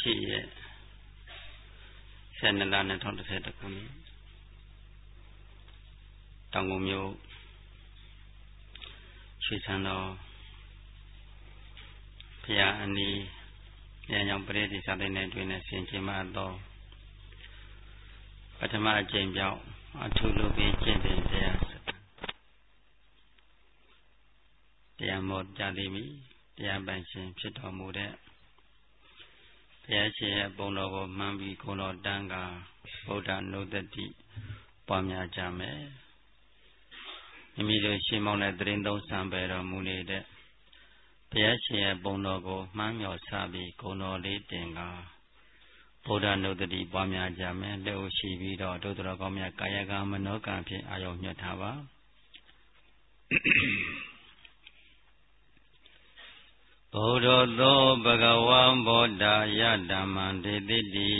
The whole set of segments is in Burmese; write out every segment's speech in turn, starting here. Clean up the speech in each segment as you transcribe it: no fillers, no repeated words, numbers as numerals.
8ရက်12လ2011ခုနှစ်တောင်ကုန်မြို့ရွှေဆန်းတော်ဘုရားအနီးဉာဏ်ကြောင့်ပရိသေစာသိနဲ့တွင်နဲ့ဆင်ခြင်မှသောပထမအကြိမ်ပြောင်းအထူးလုပ်ပြီးကျင့်စဉ်တရားမောကြသည်မိတရားပိုင်ရှင်ဖြစ်တော်မူတဲ့ဘုရားရှင်ရဲ့ဘုန်းတော်ကိုမှန်ပြီးကိုယ်တော်တန်းကဗုဒ္ဓနုဒ္ဒတိပွားများကြမယ်မိမိတို့ရှင်းမောင်းတဲ့တရင်သုံးဆံပယ်တော်မူနေတဲ့ဘုရားရှင်ရဲ့ဘုန်းတော်ကိုမှန်းမြော်စပြီးကိုယ်တော်လေးတင်ကဗုဒ္ဓနုဒ္ဒတိပွားများကြမယ်လက်ဥရှိပြီးတော့ဒုတော်ကောင်းမြတ်ကာယကမနောကံဖြင့်အာရုံညွှတ်ထားပါဗုဒ္ဓသောဘဂဝံဘောဓာယဓမ္မံဒေတိတိ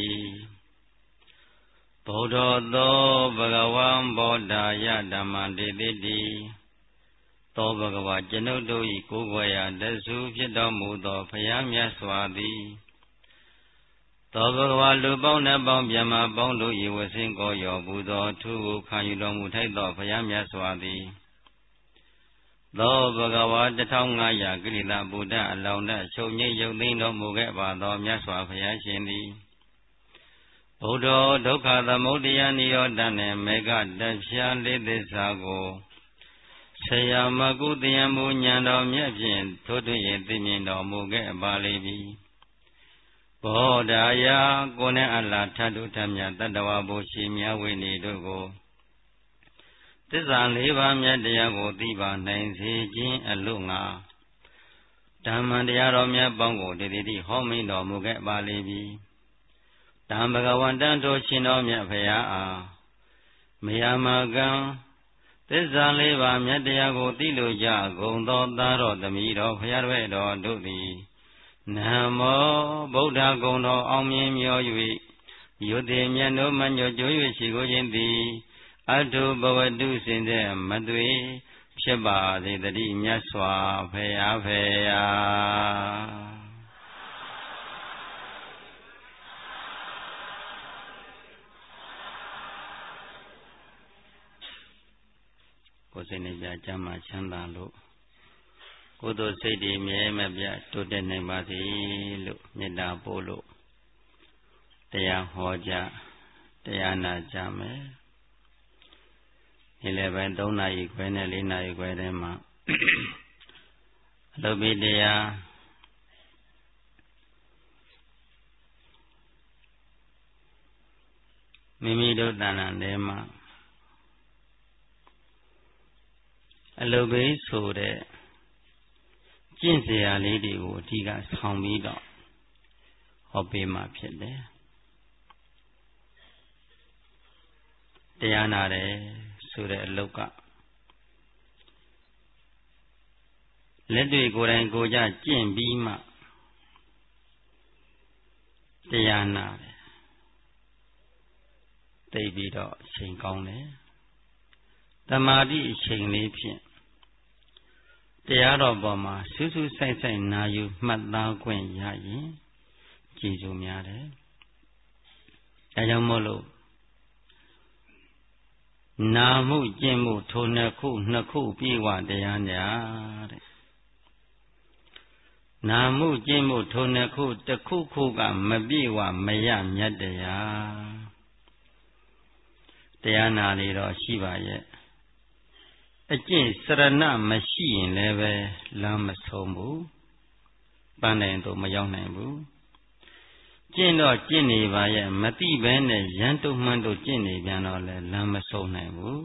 ဗုဒ္ဓသောဘဂဝံဘောဓာယဓမ္မံဒေတိတိသောဘဂဝါကျွန်ုပ်တို့၏ကိုယ်ွယ်ရာတဆုဖြစ်တော်မူသောဘုရားမြတ်စွာသည်သောဘဂဝါလူပေါင်းနှပေါင်းမြတ်မပေါင်းတို့၏ဝဆင်းကိုရောဘူးသောသူကိုခံယူတော်မူထိုက်သောဘုရားမြတ်စွာသည်သောဘဂဝါ1500ကိရိတာဗုဒ္ဓအလောင်းနဲ့ချုပ်ငိမ့်ရုပ်သိမ်းတော်မူခဲ့ပါသောမြတ်စွာဘုရားရှင်သည်ဘုဒ္ဓဒုက္ခသမုဒယနိရောဓနှင့်မေဃတဖြာလေးသစ္စာကိုဆရာမကုတယံမူဉာဏ်တော်မြတ်ဖြင့်ထိုးထွင်းသိမြင်တော်မူခဲ့ပါလိမ့်မည်ဘောဓာယကိုယ်နဲ့အလားထတုထမြတ်တတဝဘုရှိမြဝိနေတို့ကိုသစ္စာ4ပါးမြတ်တရားကိုသိပါနိုင်စေခြင်းအလို့ငါဓမ္မတရားတော်မြတ်ပေါင်းကိုတည်တည်ဟောမိန်တော်မူခဲ့ပါလိမ့်မည်တံဘဂဝန္တံတို့ရှင်တော်မြတ်ဖရာအားမယမကံသစ္စာ4ပါးမြတ်တရားကိုသိလို့ကြကုန်သောသားတော်သမီးတော်ဖရာတော်တို့သည်နမောဗုဒ္ဓဂုဏ်တော်အောင်မြင်မြော်၍ယုတိမြတ်တို့မညွတ်ကြွ၍ရှိကိုခြင်းသည်အထုဘဝတုစင်တဲ့မသွေဖြစ်ပါစေတည်းမြတ်စွာဘုရားဖေယာကိုယ်စိတ်နဲ့ပြကျမ်းမာချမ်းသာလို့ကိုယ်တို့စိတ်တွေမြဲမပြတ်တိုးတက်နိုင်ပါစေလို့မေတ္တာပို့လို့တရားဟောကြတရားနာကြမယ်နေ့လယ်ပိုင်း3 နာရီခွဲနဲ့4 နာရီခွဲထဲမှာအလုပ်ပြီးတရားမိမိတို့တဏ္ဍာထဲမှာအလုပ်ပြီးဆိုတဲ့ကျင့်စရာလေးတွေကိုအဓိကဆောင်ပြီးတော့ဟောပေးမှဖြစ်တယ်တရားနာတယ်ဆိုတဲ့အလုပ်ကလက်တွေကိုယ်တိုင်ကိုယ်ကြကျင့်ပြီးမှတရားနာတယ်သိပြီးတော့အချိန်ကောင်းတယ်သမာဓိအချိန်လေးဖြင့်တရားတော်ပေါ်မှာစူးစူးဆိုင်ဆိုင်နာယူမှတ်သားခွင့်ရရင်ကျေးဇူးများတယ်ဒါကြောင့်မို့လို့နာမှုကျင့်မှုထိုနှစ်ခုပြေဝတရားညာတဲ့နာမှုကျင့်မှုထိုနှစ်ခုတစ်ခုခုကမပြေဝမရမြတ်တရားနာလေတော့ရှိပါရဲ့အကျင့်စရဏမရှိရင်လည်းပဲလမ်းမဆုံးဘူးပန်းနိုင်တော့မရောက်နိုင်ဘူးကျင့်တော့ကျင့်နေပါရဲ့မတိဘဲနဲ့ရန်တုံမှန်တို့ကျင့်နေပြန်တော့လဲလမ်းမဆုံးနိုင်ဘူး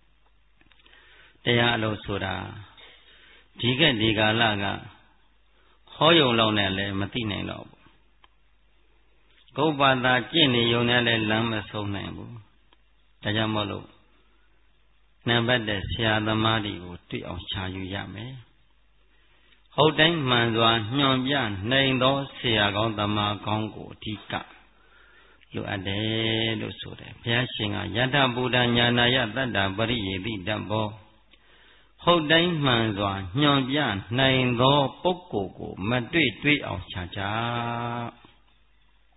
တရားအလို့ဆိုတာဒီကဒီကာလကဟောယုံလောက်နဲ့လည်းမသိနိုင်တော့ဘူးကုပ္ပတာကျင့်နေုံနဲ့လည်းလမ်းမဆုံးနိုင်ဘူးဒါကြောင့်မို့လို့နံပါတ်1ဆရာသမားတွေကိုတွေ့အောင်ရှာယူရမယ်ဟုတ်တိုင်းမှန်စွာညွှန်ပြနိုင်သောဆရာကောင်းသမားကောင်းကိုအဓိကလိုအပ်တယ်လို့ဆိုတယ်ဘုရားရှင်ကယတ္ထဗုဒ္ဓညာနာယတတ္တပရိယေတိတ္ဘောဟုတ်တိုင်းမှန်စွာညွှန်ပြနိုင်သောပုဂ္ဂိုလ်ကိုမတွေ့အောင်ရှာကြ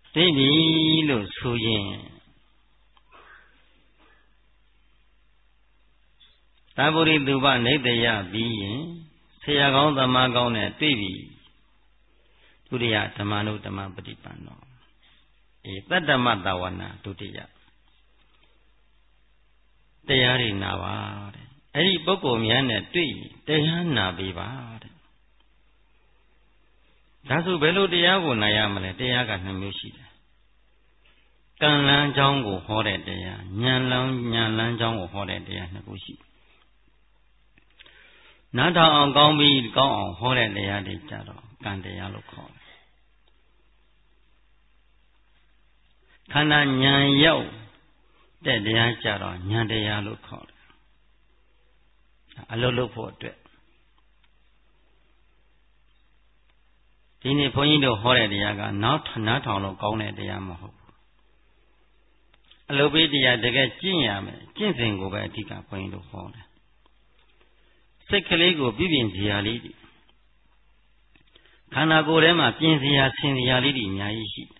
သိပြီလို့ဆိုရင်သာဝတိသူပနေတယပြီးရင်ဆရာကောင်းသမားကောင်းနဲ့တွေ့ပြီဒုတိယဓမ္မနုဓမ္မပฏิปันโนတတ္တမတဝနာဒုတိယတရားတွေနာပါတဲ့အဲ့ဒီပုဂ္ဂိုလ်များနဲ့တွေ့တရားနာပေးပါတဲ့ဒါဆိုဘယ်လိုတရားကိုနာရမလဲတရားက2မျိုးရှိတယ်ကံလန်းကြောင်းကိုဟောတဲ့တရားဉာဏ်လန်းကြောင်းကိုဟောတဲ့တရား2ခုရှိနားထောင်အောင်ကောင်းပြီးကောင်းအောင်ဟောတဲ့တရားတွေကြတော့ကံတရားလို့ခေါ်တယ်ခန္ဓာဉာဏ်ရောက်တဲ့တရားကြတော့ဉာဏ်တရားလို့ခေါ်တယ်အလုပ်လုပ်ဖို့အတွက်ဒီနေ့ဘုန်းကြီးတို့ဟောတဲ့တရားကနားထောင်လို့ကောင်းတဲ့တရားမဟုတ်ဘူးအလုပ်ပေးတရားတကယ်ကျင့်ရမယ်ကျင့်စဉ်ကိုပဲအဓိကဘုန်းကြီးတို့ဟောတယ်စိတ်ကလေးကိုပြပြင်စရာလေးတွေခန္ဓာကိုယ်ထဲမှာပြင်စရာဆင်စရာလေးတွေအများကြီးရှိတယ်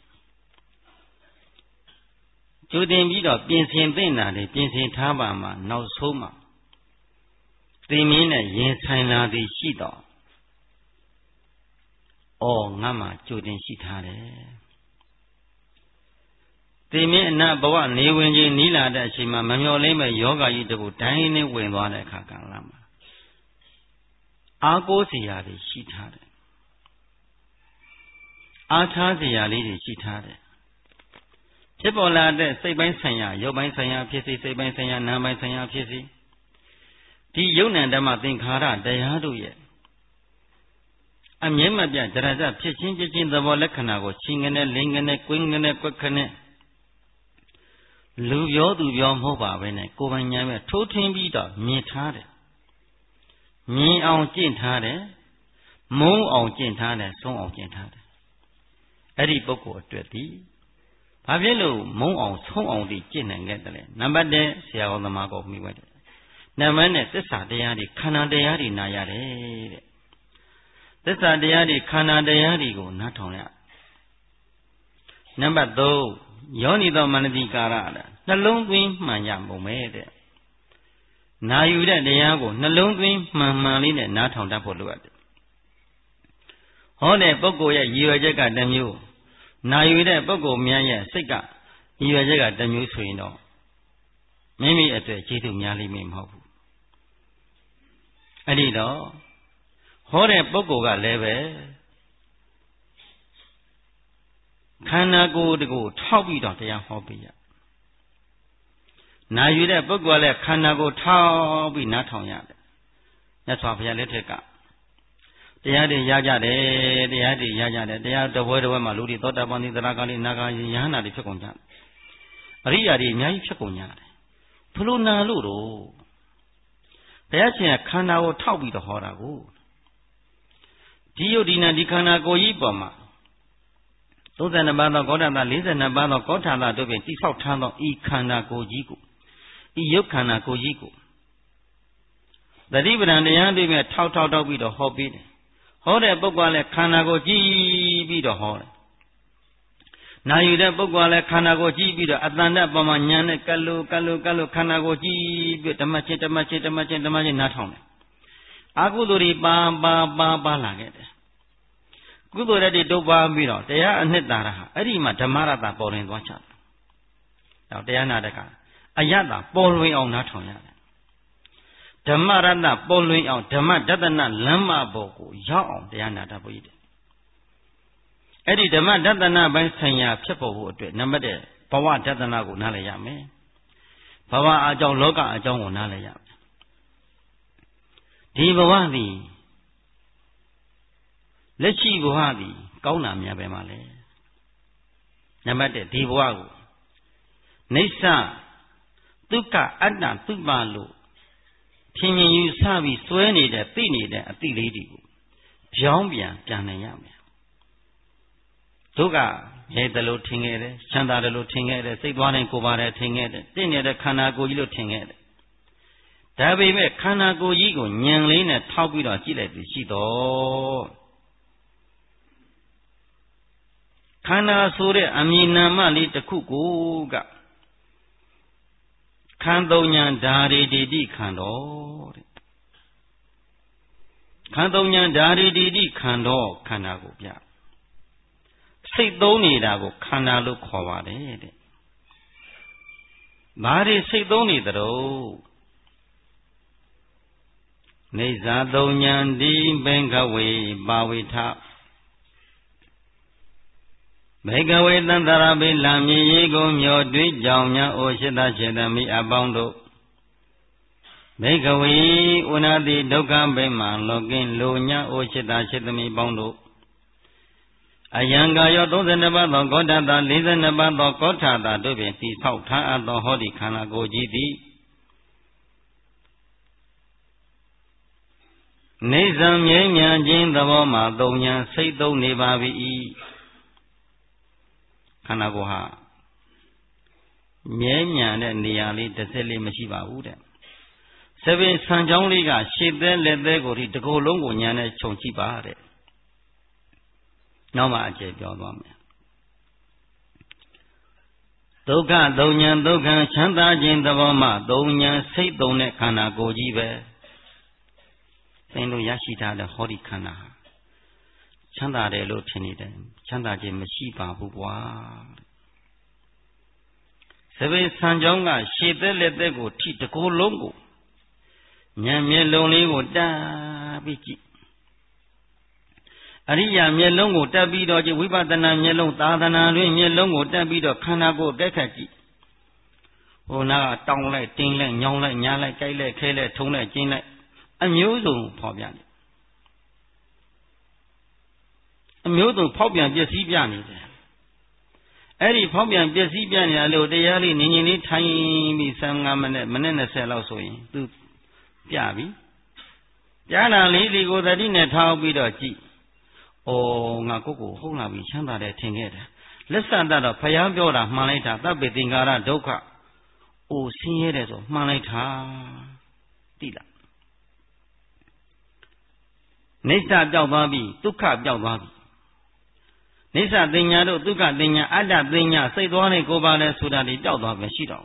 ကြိုတင်ပြီးတော့ပြင်ဆင်သင့်တာတွေပြင်ဆင်ထားပါမှနောက်ဆုံးမှသိမင်းနဲ့ရင်ဆိုင်လာသည်ရှိတော့ငါမှကြိုတင်ရှိထားတယ်သိမင်းအနာဘဝနေဝင်ခြင်းနီးလာတဲ့အချိန်မှာမမျှော်လင့်မဲ့ယောဂကြီးတကူဒိုင်းနဲ့ဝင်သွားတဲ့အခါကလာမှာအားကိုးစရာတွေရှိထားတယ်အားထားစရာလေးတွေရှိထားတယ်ဖြစ်ပေါ်လာတဲ့စိတ်ပိုင်းဆိုင်ရာရုပ်ပိုင်းဆိုင်ရာဖြစ်စေစိတ်ပိုင်းဆိုင်ရာနာမ်ပိုင်းဆိုင်ရာဖြစ်စေဒီယုံ nant ဓမ္မသင်္ခါရတရားတို့ရဲ့အမြဲမပြတ်ကြရကြဖြစ်ချင်းဖြစ်ချင်းသဘောလက္ခဏာကိုချင်းကနေလင်းကနေကွင်းကနေကွက်ခနဲ့လူပြောသူပြောမဟုတ်ပါပဲနဲ့ကိုယ်ပိုင်ဉာဏ်နဲ့ထိုးထင်းပြီးတော့မြင်ထားတယ်မြင်အောင်ကျင့်ထားတယ်မုန်းအောင်ကျင့်ထားတယ်ဆုံးအောင်ကျင့်ထားတယ်အဲ့ဒီပုဂ္ဂိုလ်အတွက်ဒီဘာဖြစ်လို့မုန်းအောင်ဆုံးအောင်ဒီကျင့်နိုင်ခဲ့တယ်လဲနံပါတ်1ဆရာတော်သမားကိုမိဝဲတယ်နံပါတ်2သစ္စာတရားတွေခန္ဓာတရားတွေနာရတယ်တဲ့သစ္စာတရားတွေခန္ဓာတရားတွေကိုနားထောင်ရနံပါတ်3ယောနိသောမနတိကာရနှလုံးသွင်းမှန်ရပုံပဲတဲ့နာယူတဲ့တရားကိုနှလုံးသွင်းမှန်လေးနဲ့နားထောင်တတ်ဖို့လိုအပ်တယ်ဟောတဲ့ပုဂ္ဂိုလ်ရဲ့ရည်ရွယ်ချက်ကတစ်မျိုးနာယူတဲ့ပုဂ္ဂိုလ်များရဲ့စိတ်ကရည်ရွယ်ချက်ကတစ်မျိုးဆိုရင်တော့မိမိအတွက်ကျေးဇူးများလိမ့်မယ်မဟုတ်ဘူးအဲ့ဒီတော့ဟောတဲ့ပုဂ္ဂိုလ်ကလည်းပဲခန္ဓာကိုယ်တကူထောက်ပြီးတော့တရားဟောပေးရနာယူတဲ့ပုဂ္ဂိုလ်ကလည်းခန္ဓာကိုယ်ထောက်ပြီးနားထောင်ရတယ်မြတ်စွာဘုရားလက်ထက်ကတရားတွေရကြတယ်တရားတွေရကြတယ်တရားတပွဲတပွဲမှာလူတွေသောတာပန်သီသရဂါလိနာဂါယဟနာတွေဖြစ်ကုန်ကြတယ်အရိယာတွေအများကြီးဖြစ်ကုန်ကြတယ်ဘလို့နာလို့တော့ဘုရားရှင်ကခန္ဓာကိုထောက်ပြီးတော့ဟောတာကိုဒီယုတ်ဒီနာဒီခန္ဓာကိုယ်ကြီးပေါ်မှာ32ပါးသောကောဋ္ဌာသ42ပါးသောကောဋ္ဌာသတို့ဖြင့်တိဆောက်ထားသောဤခန္ဓာကိုယ်ကြီးကိုဤယုတ်ခန္ဓာကိုယ်ကြီးကိုသတိပဋ္ဌာန်တရားတွေနဲ့ထောက်ပြီးတော့ဟောပေးတယ်ဟောတဲ့ပုဂ္ဂိုလ်ကလည်းခန္ဓာကိုယ်ကြည့်ပြီးတော့ဟောတယ်နာယူတဲ့ပုဂ္ဂိုလ်ကလည်းခန္ဓာကိုယ်ကြည့်ပြီးတော့အတ္တနဲ့ပေါ်မှာဉာဏ်နဲ့ကတ်လို့ခန္ဓာကိုယ်ကြည့်ပြီးဓမ္မချင်းနားထောင်တယ်အကုသိုလ်တွေပါလာခဲ့တယ်ကုသိုလ်တွေတုပ်ပါပြီးတော့တရားအနှစ်သာရဟာအဲ့ဒီမှာဓမ္မရတ္တပေါ်လွင်သွားချတယ်။တော့တရားနာတဲ့ကအယတ္တပေါ်လွင်အောင်နားထောင်ရတယ်။ဓမ္မရတ္တပေါ်လွင်အောင်ဓမ္မဒသနလမ်းမပေါ်ကိုရောက်အောင်တရားနာတတ်ဖို့ရည်တယ်။အဲ့ဒီဓမ္မဒသနပိုင်းဆိုင်ရာဖြစ်ပေါ်ဖို့အတွက်နံပါတ်1ဘဝဒသနကိုနားလည်ရမယ်။ဘဝအကြောင်းလောကအကြောင်းကိုနားလည်ရမယ်။ဒီဘဝသည်လက်ရှိဘဝသည်ကောင်းတာများပဲမှာလဲနံပါတ်1ဒီဘဝကိုနိစ္စဒုက္ခအတ္တသုပလို့ဖြင်းယူဆပြီးစွဲနေတဲ့သိနေတဲ့အသိလေးတွေကိုပြောင်းပြန်နိုင်ရမယ်ဒုက္ခရဲတယ်လို့ထင်ခဲ့တယ်ချမ်းသာတယ်လို့ထင်ခဲ့တယ်စိတ်သွားတိုင်းကိုယ်ပါတယ်ထင်ခဲ့တယ်တင့်နေတဲ့ခန္ဓာကိုယ်ကြီးလို့ထင်ခဲ့တယ်ဒါပေမဲ့ခန္ဓာကိုယ်ကြီးကိုဉာဏ်လေးနဲ့ထောက်ပြီးတော့ကြည့်လိုက်ပြီးရှိတော့ခ Khana Sure Amina Mali Takuga Kandonya Dari Didi Kando Kandonya Dari Didi Kando Kanagubia Sidoni Dago Kanalu Kovade Bari Sidoni Dro Nezadonyan Di Bengawe Bawita Begawe Tantarabi Lami Yego Myo Dwi Jaunya Oshita Chetami Abondo Begawe Unadi Doka Bema Login Lunya Oshita Chetami Bondo Ayanga Yoto Zenabado Godata Lizenabado Kotata Dubi Ti Sauta Ado Hodi Kana Gojiti Nizam Yenya Jin Davoma Donya Saito Nibavi Kanagoha Nyanya and Niali, the Seli Mashiva Uda. Seven Sanjong Liga, she then let they go to go long on Yana Chonchi Bahare. No matter Jodwam. Doga, Donya, Doga, Chanda Jin the Voma, Donya, say Done Kana Gojive. Saint Yashita, the Hori Kana. Chanda de Lutinide, Chanda Jim Mashiba Bua. Seven Sanjonga, she then let they go teach the go longo. Nyame lonely would da biji. Aria Melongo Tabido, Wibadana Melo, Tadana, Melongo Tabido, Kanago, Dekaji. O now, Tong like, Ting like, Yong like, Yala, Kale, Kale, Tona, Jin like, amusing, Pobian. Amusing Pobian, just Ibiani. Eddie Pobian, just Ibiani, a little daily, Nini, tiny, some manana cell also to Piavi. Yana lady go that in a town with a G. Oh, Nakuku, Hona, we chanta that thing here. Listen that a Payabiola, Maleta, that be Dingara Doka. Oh, see it as of Maleta. Tila. Nesta Jalbabi, Tuka Jalbabi. Nesta Dinyado, Tuka Dinya, Ada Dinya, say Dwane Gobale Sudani Jalbabi, Meshito.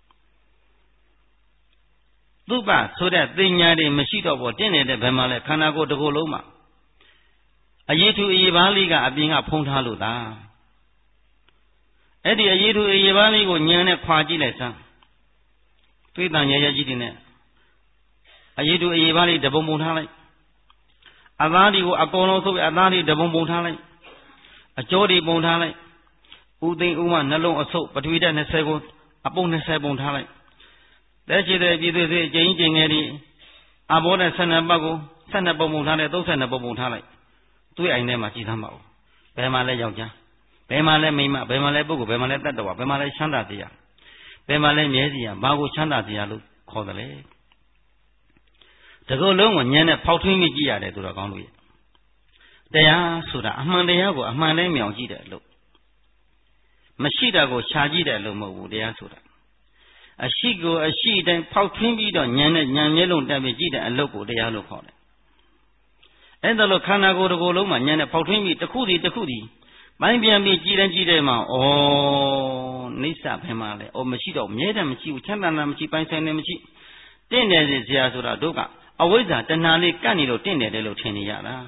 Tuba, so that Dinya de Meshito or Dinner de Bemale, Kanago de Goloma. A year to Ivaliga being a Pontaluda. Eddie, a year to Ivaligo, Nyana Quadilesa. Twitan Yajidine. A year to Ivali, the Bombutale. Avadi, Apollo, Avadi, the Bombutale. A Jodi Bontale. Udin Uma, Nalo, a soap, but we don't have several upon the Sabontale. That's it, changing Eddie. Abona Sanabago, Sanabomutale, those Sanabomutale. I never see them all. Bemale Yoja. Bemale Mima, Bemale Bugu, Bemale Tatawa, Bemale Chandatia. Bemale Media, Bago Chandatia, look, call the leg. To go long on Yana Pouting Gia to the Gondwi. They are Suda, Amandago, Amandamio Gida, look. Mashida go Chagida Lomo, they are Suda. A she go, a she then Pouting on Yana, Yellow, Davigida, and Loco, they are local. And the Locana go to Goloma, Yana Pouting, the Kudi. My Biami Gidan Gidema, oh, Nisa Pemale, or Machido, Medam, Chi, Chandanam, Chi, Pansanam, Chi. Then there is Yazura Doga. Always at the Nali Canilo, Tene de Loteniana.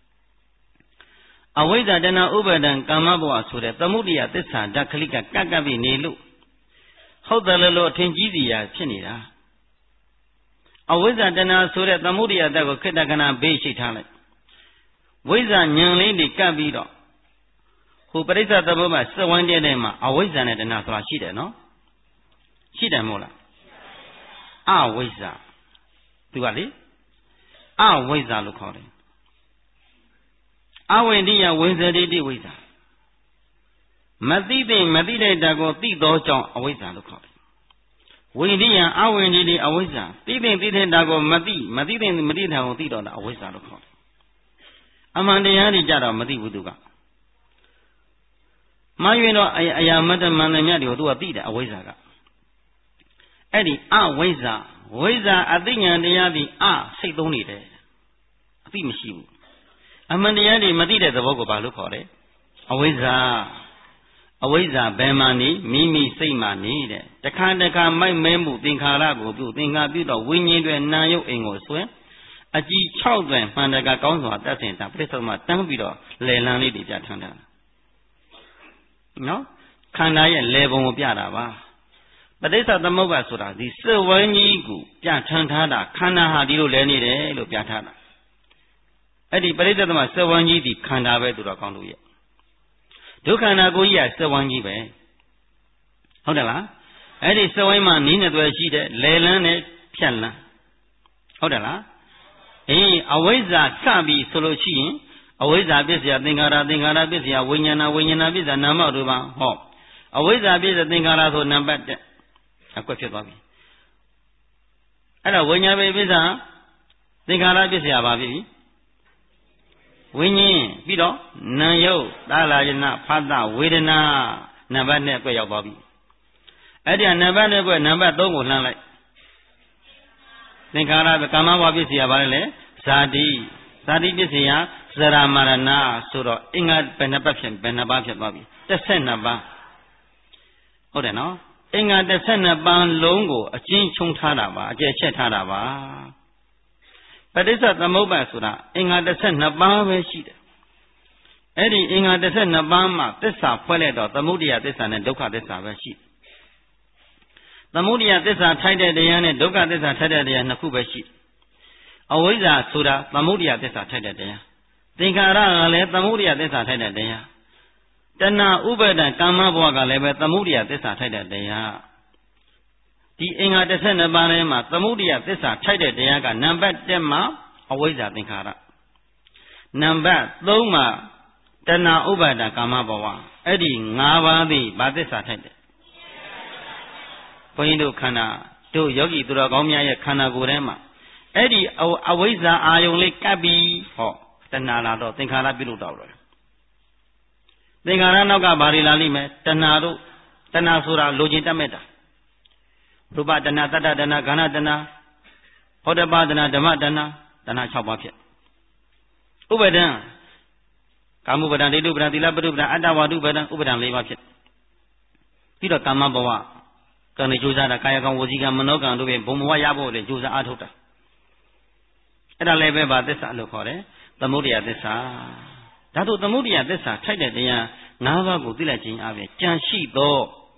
Always at the Na Uber Gamabua, so that the Mudia, this time, Dakalika, Kagabi, Nelu. How the Lolo Tengizia, Chinida. Always at the Na, so that the Mudia, that will Kedagana, Beshi Talent. Wiza young lady Cabido, who Parisa the Boma, so one day, always an at the Nasra Shida, no? Shida Mola. Ah, Wiza. Duali? Ah, Wiza look on it. Ah, when dear Wiza did Wiza. Madide, Madide Dago, Tido John, a Wiza look on it. We dear, ah, when did a Wiza. Didn't Dago, Madide, Madida, Tido, a Wiza look on it. Amandayani Jada Madi Wuduga. Mayuno, I am Madame Manamadi do a bid a Wizaga. Eddie, ah, Wiza, Adinya, the Yadi, ah, say don't need it. A Pimishu. Amandayani Madida the Vogoba look on it. အဝိဇ္ဇာဘယ်မှနေမိမိစိတ်မှနေတဲ့တခါမိုက်မဲမှုသင်္ခါရကိုပြုသင်္ခါပြုတော့ဝိညာဉ်တွေနာယုတ်အိမ်ကိုဆွဲအကြည်6တွင်မှန်တကကောင်းစွာတတ်ဆင်တာပြစ္ဆုတ်မှတန်းပြီးတော့လေလံလေးတွေပြထမ်းတာနော်ခန္ဓာရဲ့လေပုံကိုပြတာပါပဋိစ္စသမုပ္ပါဆိုတာဒီစက်ဝိုင်းကြီးကိုပြထမ်းထားတာခန္ဓာဟာဒီလိုလဲနေတယ်လို့ပြထားတာအဲ့ဒီပဋိစ္စသမစက်ဝိုင်းကြီးဒီခန္ဓာပဲသူတော်ကောင်းတို့ရဲ့ဒုက္ခနာကိုကြီးကစက်ဝိုင်းကြီးပဲဟုတ်တယ်လားအဲ့ဒီစက်ဝိုင်းမှာနီးနေသွဲရှိတဲ့လေလန်းနဲ့ဖြတ်လန်းဟုတ်တယ်လားအဝိဇ္ဇာစပြီဆိုလို့ရှိရင်အဝိဇ္ဇာပစ္စယသင်္ခါရပစ္စယဝိညာဏပစ္စယနာမရူပဟောအဝိဇ္ဇာပစ္စယသင်္ခါရဆိုနံပါတ်1အကွက်ဖြစ်သွားပြီအဲ့ဒါဝိညာဏပစ္စယသင်္ခါရပစ္စယပါပြီဝိညာဉ်ပြီးတော့နာယုတ်သာလာယနာဖတ်တာဝေဒနာနံပါတ်2အကွက်ရောက်သွားပြီအဲ့ဒီနံပါတ်2အကွက်နံပါတ်3ကိုလှမ်းလိုက်သင်္ခါရကာမဘဝပစ္စယပါလေဇာတိပစ္စယဇရာမရဏဆိုတော့အင်္ဂါဘယ်နှပတ်ဖြစ်ဘယ်နှပါးဖြစ်သွားပြီ12ပါးဟုတ်တယ်နော်အင်္ဂါ12ပါးလုံးကိုအကျဉ်းချုံထားတာပါအကျယ်ချက်ထားတာပါပဋိစ္စသမုပ္ပါဆိုတာအင်္ဂါ12ပါးပဲရှိတယ်အဲ့ဒီအင်္ဂါ12ပါးမှာသစ္စာဖွဲ့လိုက်တော့သမုဒယသစ္စာနဲ့ဒုက္ခသစ္စာပဲရှိသမုဒယသစ္စာထိုက်တဲ့တရားနဲ့ဒုက္ခသစ္စာထိုက်တဲ့တရားနှစ်ခုပဲရှိအဝိဇ္ဇာဆိုတာသမုဒယသစ္စာထိုက်တဲ့တရားသင်္ခါရကလည်းသမုဒယသစ္စာထိုက်တဲ့တရားတဏှာဥပါဒံကာမဘဝကလည်းပဲသမုဒယသစ္စာထိုက်တဲ့တရားဒီအင်္ဂါ12ပါးထဲမှာသမုဒယသစ္စာထိုက်တဲ့တရားကနံပါတ်1မှာအဝိဇ္ဇာသင်္ခါရနံပါတ်3မှာတဏှာဥပါဒံကာမဘဝအဲ့ဒီ5ပါးသည်ဘာသစ္စာထိုက်တယ်ဘုန်းကြီးတို့ခန္ဓာတို့ယောဂီသူတော်ကောင်းများရဲ့ခန္ဓာကိုယ်ထဲမှာအဲ့ဒီအဝိဇ္ဇာအာယုံလေးကပ်ပြီးဟောတဏှာလာတော့သင်္ခါရပြုလို့တော့တယ်သင်္ခါရနောက်ကဘာတွေလာလိမ့်မယ်တဏှာဆိုတာလိုချင်တတ်မဲ့တာရူပတဏှာတတ္တတဏှာခန္ဓာတဏှာဟောတပါတဏှာဓမ္မတဏှာ6ပါးဖြစ်ဥပါဒံကာမုပဒံဒိဋ္ဌုပဒံသီလပတုပဒံအတ္တဝါဒုပဒံဥပါဒံ4ပါးဖြစ်ပြီးတော့ကာမဘဝကံနဲ့ကြိုးစားတာကာယကံဝစီကံမနောကံတို့ပဲဘုံဘဝရဖို့လေကြိုးစားအားထုတ်တာအဲ့ဒါလည်းပဲဗာသစ္စာလို့ခေါ်တယ်သမုဒယသစ္စာဒါတို့သမုဒယသစ္စာထိုက်တဲ့တရား၅ပါးကိုသိလိုက်ခြင်းအပြင်ကြံရှိသော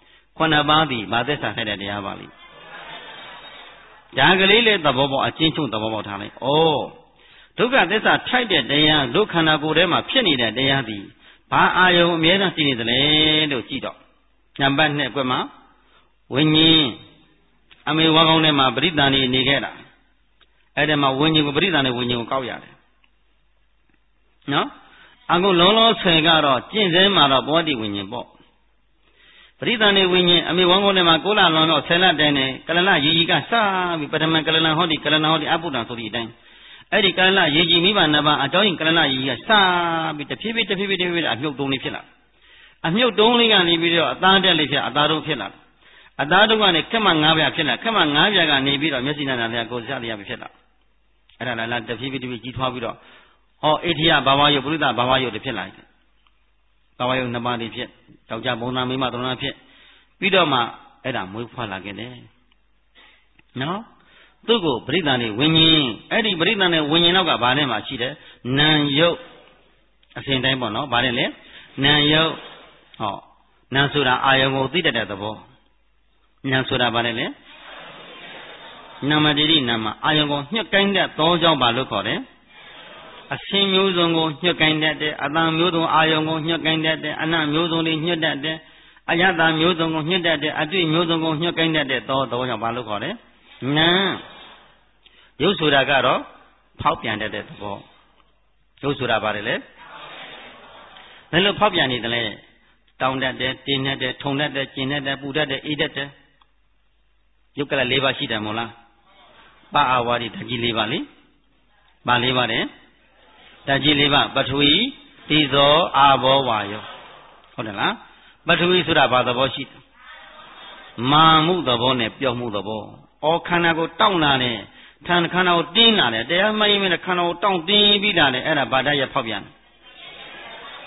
9ပါးသည်ဗာသစ္စာထိုက်တဲ့တရားပါလိဒါကလေးလေသဘောပေါက်အချင်းချင်းသဘောပေါက်ထားလိုက်ဩဒုက္ခသစ္စာထိုက်တဲ့တရားဒုက္ခနာကိုယ်ထဲမှာဖြစ်နေတဲ့တရားသည်ဘာအာယုံအမြဲတမ်းရှိနေသလဲလို့ကြည့်တော့နံပါတ်2အကွက်မှာဝိညာဉ်အမေဝါကောင်းထဲမှာပရိသန္တိနေခဲ့တာအဲ့ဒီမှာဝိညာဉ်ကိုပရိသန္တိဝိညာဉ်ကိုကောက်ရတယ်နော်အခုလုံးလုံးဆယ်ကတော့ကျင့်စဲမှာတော့ဘောတိဝိညာဉ်ပေါ့ပရိသန္တိဝိညာဉ်အမေဝါကောင်းထဲမှာ9လလွန်တော့10လတိုင်နေကလလရေကြီးကစပြီးပထမကလလဟောတိအပုဒ္ဒံဆိုသည့်အတိုင်းအဲ့ဒီကလလရေကြီးမိဘနှစ်ပါးအတောင်းရင်ကလလရေကြီးကစပြီးတဖြည်းဖြည်းအမြုပ်တုံးလေးဖြစ်လာအမြုပ်တုံးလေးကနေပြီးတော့အသားတက်လေးဖြစ်အသားတုံးဖြစ်လာအသားတုံးကနေခက်မှ9ပြားဖြစ်လာခက်မှ9ပြားကနေပြီးတော့မျက်စိနာနာလေးကိုယ်စားတရားဖြစ်လာအဲ့ဒါလားတဖြည်းဖြည်းကြီးထွားပြီးတော့ဟောအိဋ္ဌိယဘာဝယုတ်ပုရိသဘာဝယုတ်တွေဖြစ်လာတယ်ဘာဝယုတ်2ပါးတွေဖြစ်ယောက်ျားဘုံသားမိန်းမ3ပါးဖြစ်ပြီးတော့မှအဲ့ဒါမွေးဖွားလာခဲ့တယ်နော်သူ့ကိုပရိသန္တိဝိညာဉ်အဲ့ဒီပရိသန္တိဝိညာဉ်နောက်ကဘာနဲ့မှရှိတယ်နာယုတ်အစဉ်တိုင်းပေါ့နော်ဘာနဲ့လဲနာယုတ်ဟောနာဆိုတာအာယုံကိုသိတတ်တဲ့သဘောနာဆိုတာဘာနဲ့လဲနာမတိတိနာမအာယုံကိုညှက်ကိုင်းတဲ့သောကြောင့်ဘာလို့ခေါ်တယ်အစဉ်မျိုးစုံကိုညှက်ကိုင်းတတ်တဲ့အတန်မျိုးစုံအာယုံကိုညှက်ကိုင်းတတ်တဲ့အနမျိုးစုံတွေညှက်တတ်တဲ့အယတမျိုးစုံကိုညှက်တတ်တဲ့အတွေ့မျိုးစုံကိုညှက်ကိုင်းတတ်တဲ့သောကြောင့်ဘာလို့ခေါ်တယ်နာရုပ်ဆိုတာကတော့ဖောက်ပြန်တတ်တဲ့သဘောရုပ်ဆိုတာဘာလဲလဲဘယ်လိုဖောက်ပြန်နေတယ်လဲတောင်းတတ်တယ်တင်းတတ်တယ်ထုံတတ်တယ်ကျင်တတ်တယ်ပူတတ်တယ်အေးတတ်တယ်ရုပ်ကလ4ပါးရှိတယ်မို့လားပအာဝါဒီဓာကြီး4ပါးလေဘာ4ပါးတဲ့ဓာကြီး4ပါးပထဝီတိဇောအာဘောဝါယောဟုတ်တယ်လားပထဝီဆိုတာဘာသဘောရှိတယ်မာမှုသဘောနဲ့ပျောက်မှုသဘောဩခန္ဓာကိုတောင့်လာတယ်ခန္ဓာကိုတင်းလာတယ်တရားမှန်ရင်ခန္ဓာကိုတောင့်တင်းပြီးတာလေအဲ့ဒါဘာဓာတ်ရဖောက်ပြန်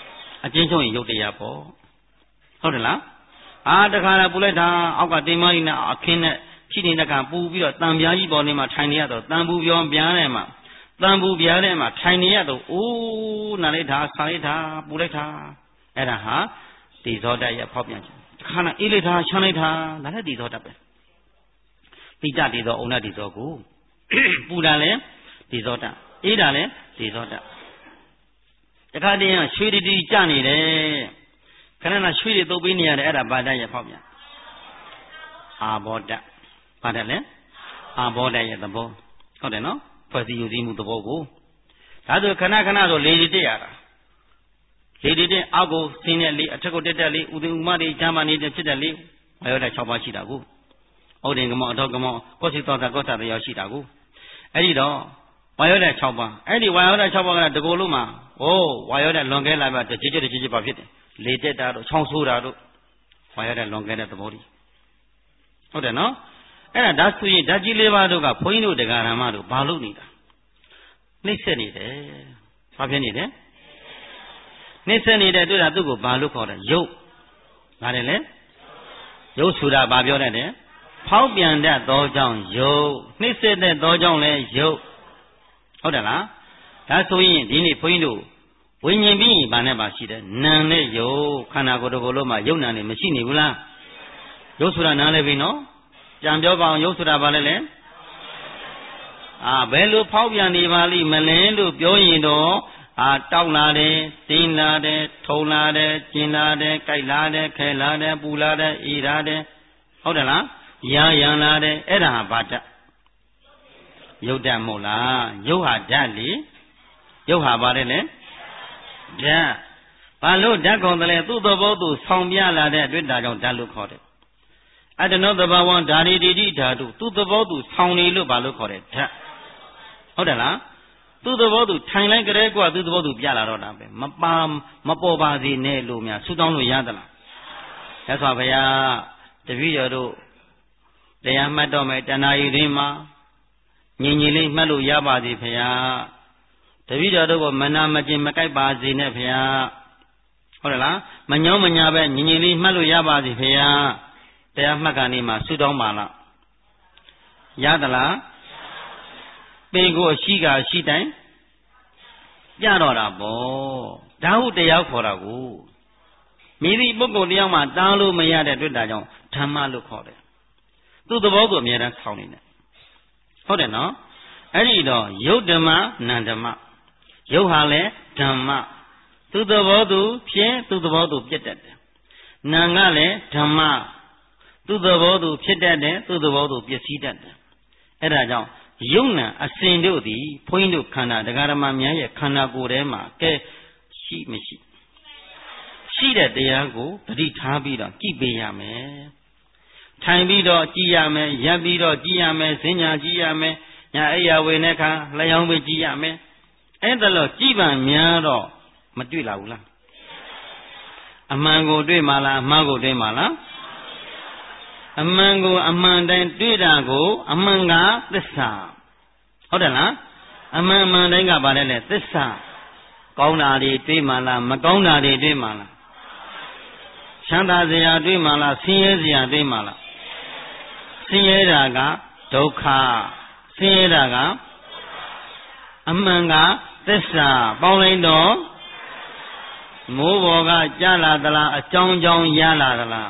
အချင်းချင်းရုပ်တရားပေါ့ဟုတ်တယ်လားတခါပူလိုက်တာအောက်ကတင်မကြီးနဲ့အခင်းနဲ့ရှိနေတဲ့ကပူပြီးတော့တံပြားကြီးပေါ်နေမှာထိုင်နေရတော့တံပူပြောင်းပြားထဲမှာတံပူပြားထဲမှာထိုင်နေရတော့အိုးနာလိုက်တာဆာလိုက်တာပူလိုက်တာအဲ့ဒါဟာဒီဇောတရဲ့ဖောက်ပြန်ခြင်းတခါနဲ့အေးလိုက်တာချမ်းလိုက်တာဒါလည်းဒီဇောတပဲပိဋတိဇောအုံနဒီဇောကိုပူတာလည်းဒီဇောတအေးတာလည်းဒီဇောတတခါတည်းကရွှေတီကြနေတယ်ခဏနာရွှေတွေတုပ်ပေးနေရတယ်အဲ့ဒါဘာတရဲ့ဖောက်ပြန်အာဘောတဘာတလဲအာဘောတရဲ့သဘောဟုတ်တယ်နော်ဖွဲ့စည်းယူစည်းမှုသဘောကိုဒါဆိုခဏခဏဆိုလေဒီတက်ရတာလေဒီတက်အောက်ကိုဆင်းတဲ့လေအထက်ကိုတက်တဲ့လေဥဒိဥမတွေဂျာမနေတဲ့ဖြစ်တဲ့လေဝါယောတ6ပါးရှိတာကိုဩဒင်ကမောအထောကမောကောစိသောတာကောသတရားရှိတာကိုအဲ့ဒီတော့ဝါယောတ6ပါးအဲ့ဒီဝါယောတ6ပါးကတကူလုံးမှာဝါယောတလွန်ကဲလာပါတကြည်ကြည်ပါဖြစ်တယ်လေတက်တာတို့ချောင်းဆိုးတာတို့ဝါယောတလွန်ကဲတဲ့သဘောတည်းဟုတ်တယ်နော်အဲ့ဒါဆိုရင်ဓာတ်ကြီး၄ပါးတို့ကဘုန်းကြီးတို့တရားဓမ္မတို့ဘာလို့နေတာနှိမ့်ဆက်နေတယ်ဘာဖြစ်နေတယ်နှိမ့်ဆက်နေတဲ့တွေ့တာသူ့ကိုဘာလို့ခေါ်တယ်ရုပ်ငါတယ်လေရုပ်ဆိုတာဘာပြောတတ်တယ်ဖောက်ပြန်တတ်သောကြောင့်ရုပ်နှိမ့်ဆက်တဲ့သောကြောင့်လည်းရုပ်ဟုတ်တယ်လားဒါဆိုရင်ဒီနေ့ဘုန်းကြီးတို့ဝိညာဉ်ပြီးဘာနဲ့ပါရှိတယ်နာနဲ့ရုပ်ခန္ဓာကိုယ်တစ်ခုလုံးမှာရုပ်နာနဲ့မရှိနေဘူးလားရုပ်ဆိုတာနားလဲပြီနော်ကြံပြောပါအောင်ရုပ်ဆိုတာဘာလဲလဲဘယ်လိုဖောက်ပြန်နေပါလိမ့်မလဲလို့ပြောရင်တော့တောက်လာတယ်တင်းလာတယ်ထုံလာတယ်ကျင်လာတယ်ကြိုက်လာတယ်ခဲလာတယ်ပူလာတယ်အေးလာတယ်ဟုတ်တယ်လားရံလာတယ်အဲ့ဒါဟာဘာတတ်ရုပ်တတ်မဟုတ်လားရုပ်ဟာဓာတ်လေရုပ်ဟာဘာလဲလဲဓာတ်ဘာလို့ဓာတ်ခေါ်တယ်လဲသူ့သဘောသူဆောင်ပြလာတဲ့အတွက်ဒါကြောင့်ဓာတ်လို့ခေါ်တယ်အတ္တနောသဘာဝံဓာရီတိတိဓာတုသူ့သဘောသူဆောင်နေလို့ဘာလို့ခေါ်တယ်ဓာတ်ဟုတ်တယ်လားသူ့သဘောသူထိုင်လိုက်ကြတဲ့ကွာသူ့သဘောသူပြလာတော့တာပဲမပေါ်ပါစေနဲ့လို့များဆူတောင်းလို့ရသလားရသော်ဘုရားတပည့်တော်တို့တရားမှတ်တော်မယ်တဏှာရည်ရင်းမှာငြိမ်ငြိမ်လေးမှတ်လို့ရပါစေဘုရားတပည့်တော်တို့ကမနာမကျင်မကြိုက်ပါစေနဲ့ဘုရားဟုတ်တယ်လားမညောင်းမညာပဲငြိမ်ငြိမ်လေးမှတ်လို့ရပါစေဘုရားတရားမှတ်ကနေမှဆူတောင်းပါလားရသလားပင်ကိုအရှိကအရှိတိုင်းပြတော့တာပေါ့ဒါဟုတရားခေါ်တာကိုမိသည့်ပုဂ္ဂိုလ်တရားမှတားလို့မရတဲ့တွေ့တာကြောင့်ဓမ္မလို့ခေါ်တယ်သူ့သဘောကိုအမြဲတမ်းဆောင်နေတယ်ဟုတ်တယ်နော်အဲ့ဒီတော့ယုတ်ဓမ္မနံဓမ္မယုတ်ဟာလည်းဓမ္မသူ့သဘောသူဖြင့်သူ့သဘောသူပြတ်တတ်တယ်နံကလည်းဓမ္မသူ့သဘောသူဖြစ်တတ်တယ်သူ့သဘောသူပျက်စီးတတ်တယ်အဲ့ဒါကြောင့်ယုံနာအစဉ်တို့သည်ဘုန်းကြီးတို့ခန္ဓာတရားဓမ္မများရဲ့ခန္ဓာကိုယ်ထဲမှာကဲရှိမရှိရှိတဲ့တရားကိုသတိထားပြီးတော့ကြည့်ပေးရမယ်ထိုင်ပြီးတော့ကြည့်ရမယ်ရပ်ပြီးတော့ကြည့်ရမယ်စဉ္ညာကြည့်ရမယ်ညာအိယာဝေနဲ့ခါလျောင်းပြီးကြည့်ရမယ်အဲ့ဒါလို့ကြည့်ပါများတော့မတွေ့လာဘူးလားအမှန်ကိုတွေ့မှလားအမှားကိုတွေ့မှလားအမှန်ကိုအမှန်တိုင်းတွေ့တာကိုအမှန်ကသစ္စာဟုတ်တယ်လားအမှန်တိုင်းကဘာလဲလဲသစ္စာကောင်းတာတွေတွေ့မှလားမကောင်းတာတွေတွေ့မှလားချမ်းသာစရာတွေ့မှလားဆင်းရဲစရာတွေ့မှလားဆင်းရဲတာကဒုက္ခဆင်းရဲတာကအမှန်ကသစ္စာပေါင်းလိုက်တော့မိုးပေါ်ကကြလာသလားအကြောင်းကြောင်းရလာသလား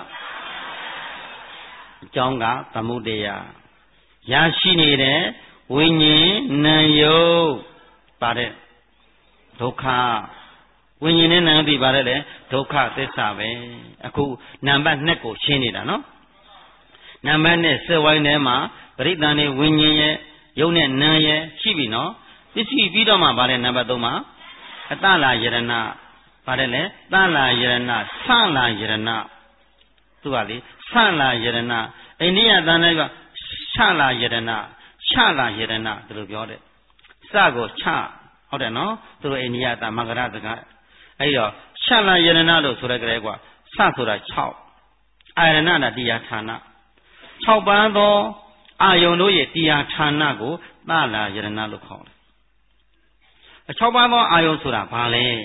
အကြောင်းကသမုဒယရရှိနေတဲ့ဝိညာဉ်နာယုတ်ပါတဲ့ဒုက္ခဝိညာဉ်နဲ့နာယုတ်ဒီပါတဲ့လေဒုက္ခသစ္စာပဲအခုနံပါတ်2ကိုရှင်းနေတာနော်နံပါတ်2စက်ဝိုင်းထဲမှာပရိသန်နဲ့ဝိညာဉ်ရဲ့ယုတ်နဲ့နာရဲ့ရှိပြီနော်ပစ္စည်းပြီးတော့မှပါတဲ့နံပါတ်3မှာအတ္တလာယရဏပါတယ်လေသလာယရဏဆလာယရဏသူကလေဆလာယရဏအိန္ဒိယသံဃာကချလာယရဏချလာယရဏသူတို့ပြောတယ်စကိုချဟုတ်တယ်နော်သူတို့အိန္ဒိယသမဂရစကားအဲ့တော့ချလာယရဏလို့ဆိုရကြဲကွာစဆိုတာ6အာယရဏတာတရားဌာန6ပါးသောအာယုန်တို့ရဲ့တရားဌာနကိုသလာယရဏလို့ခေါ်တယ်6ပါးသောအာယုန်ဆိုတာဘာလဲ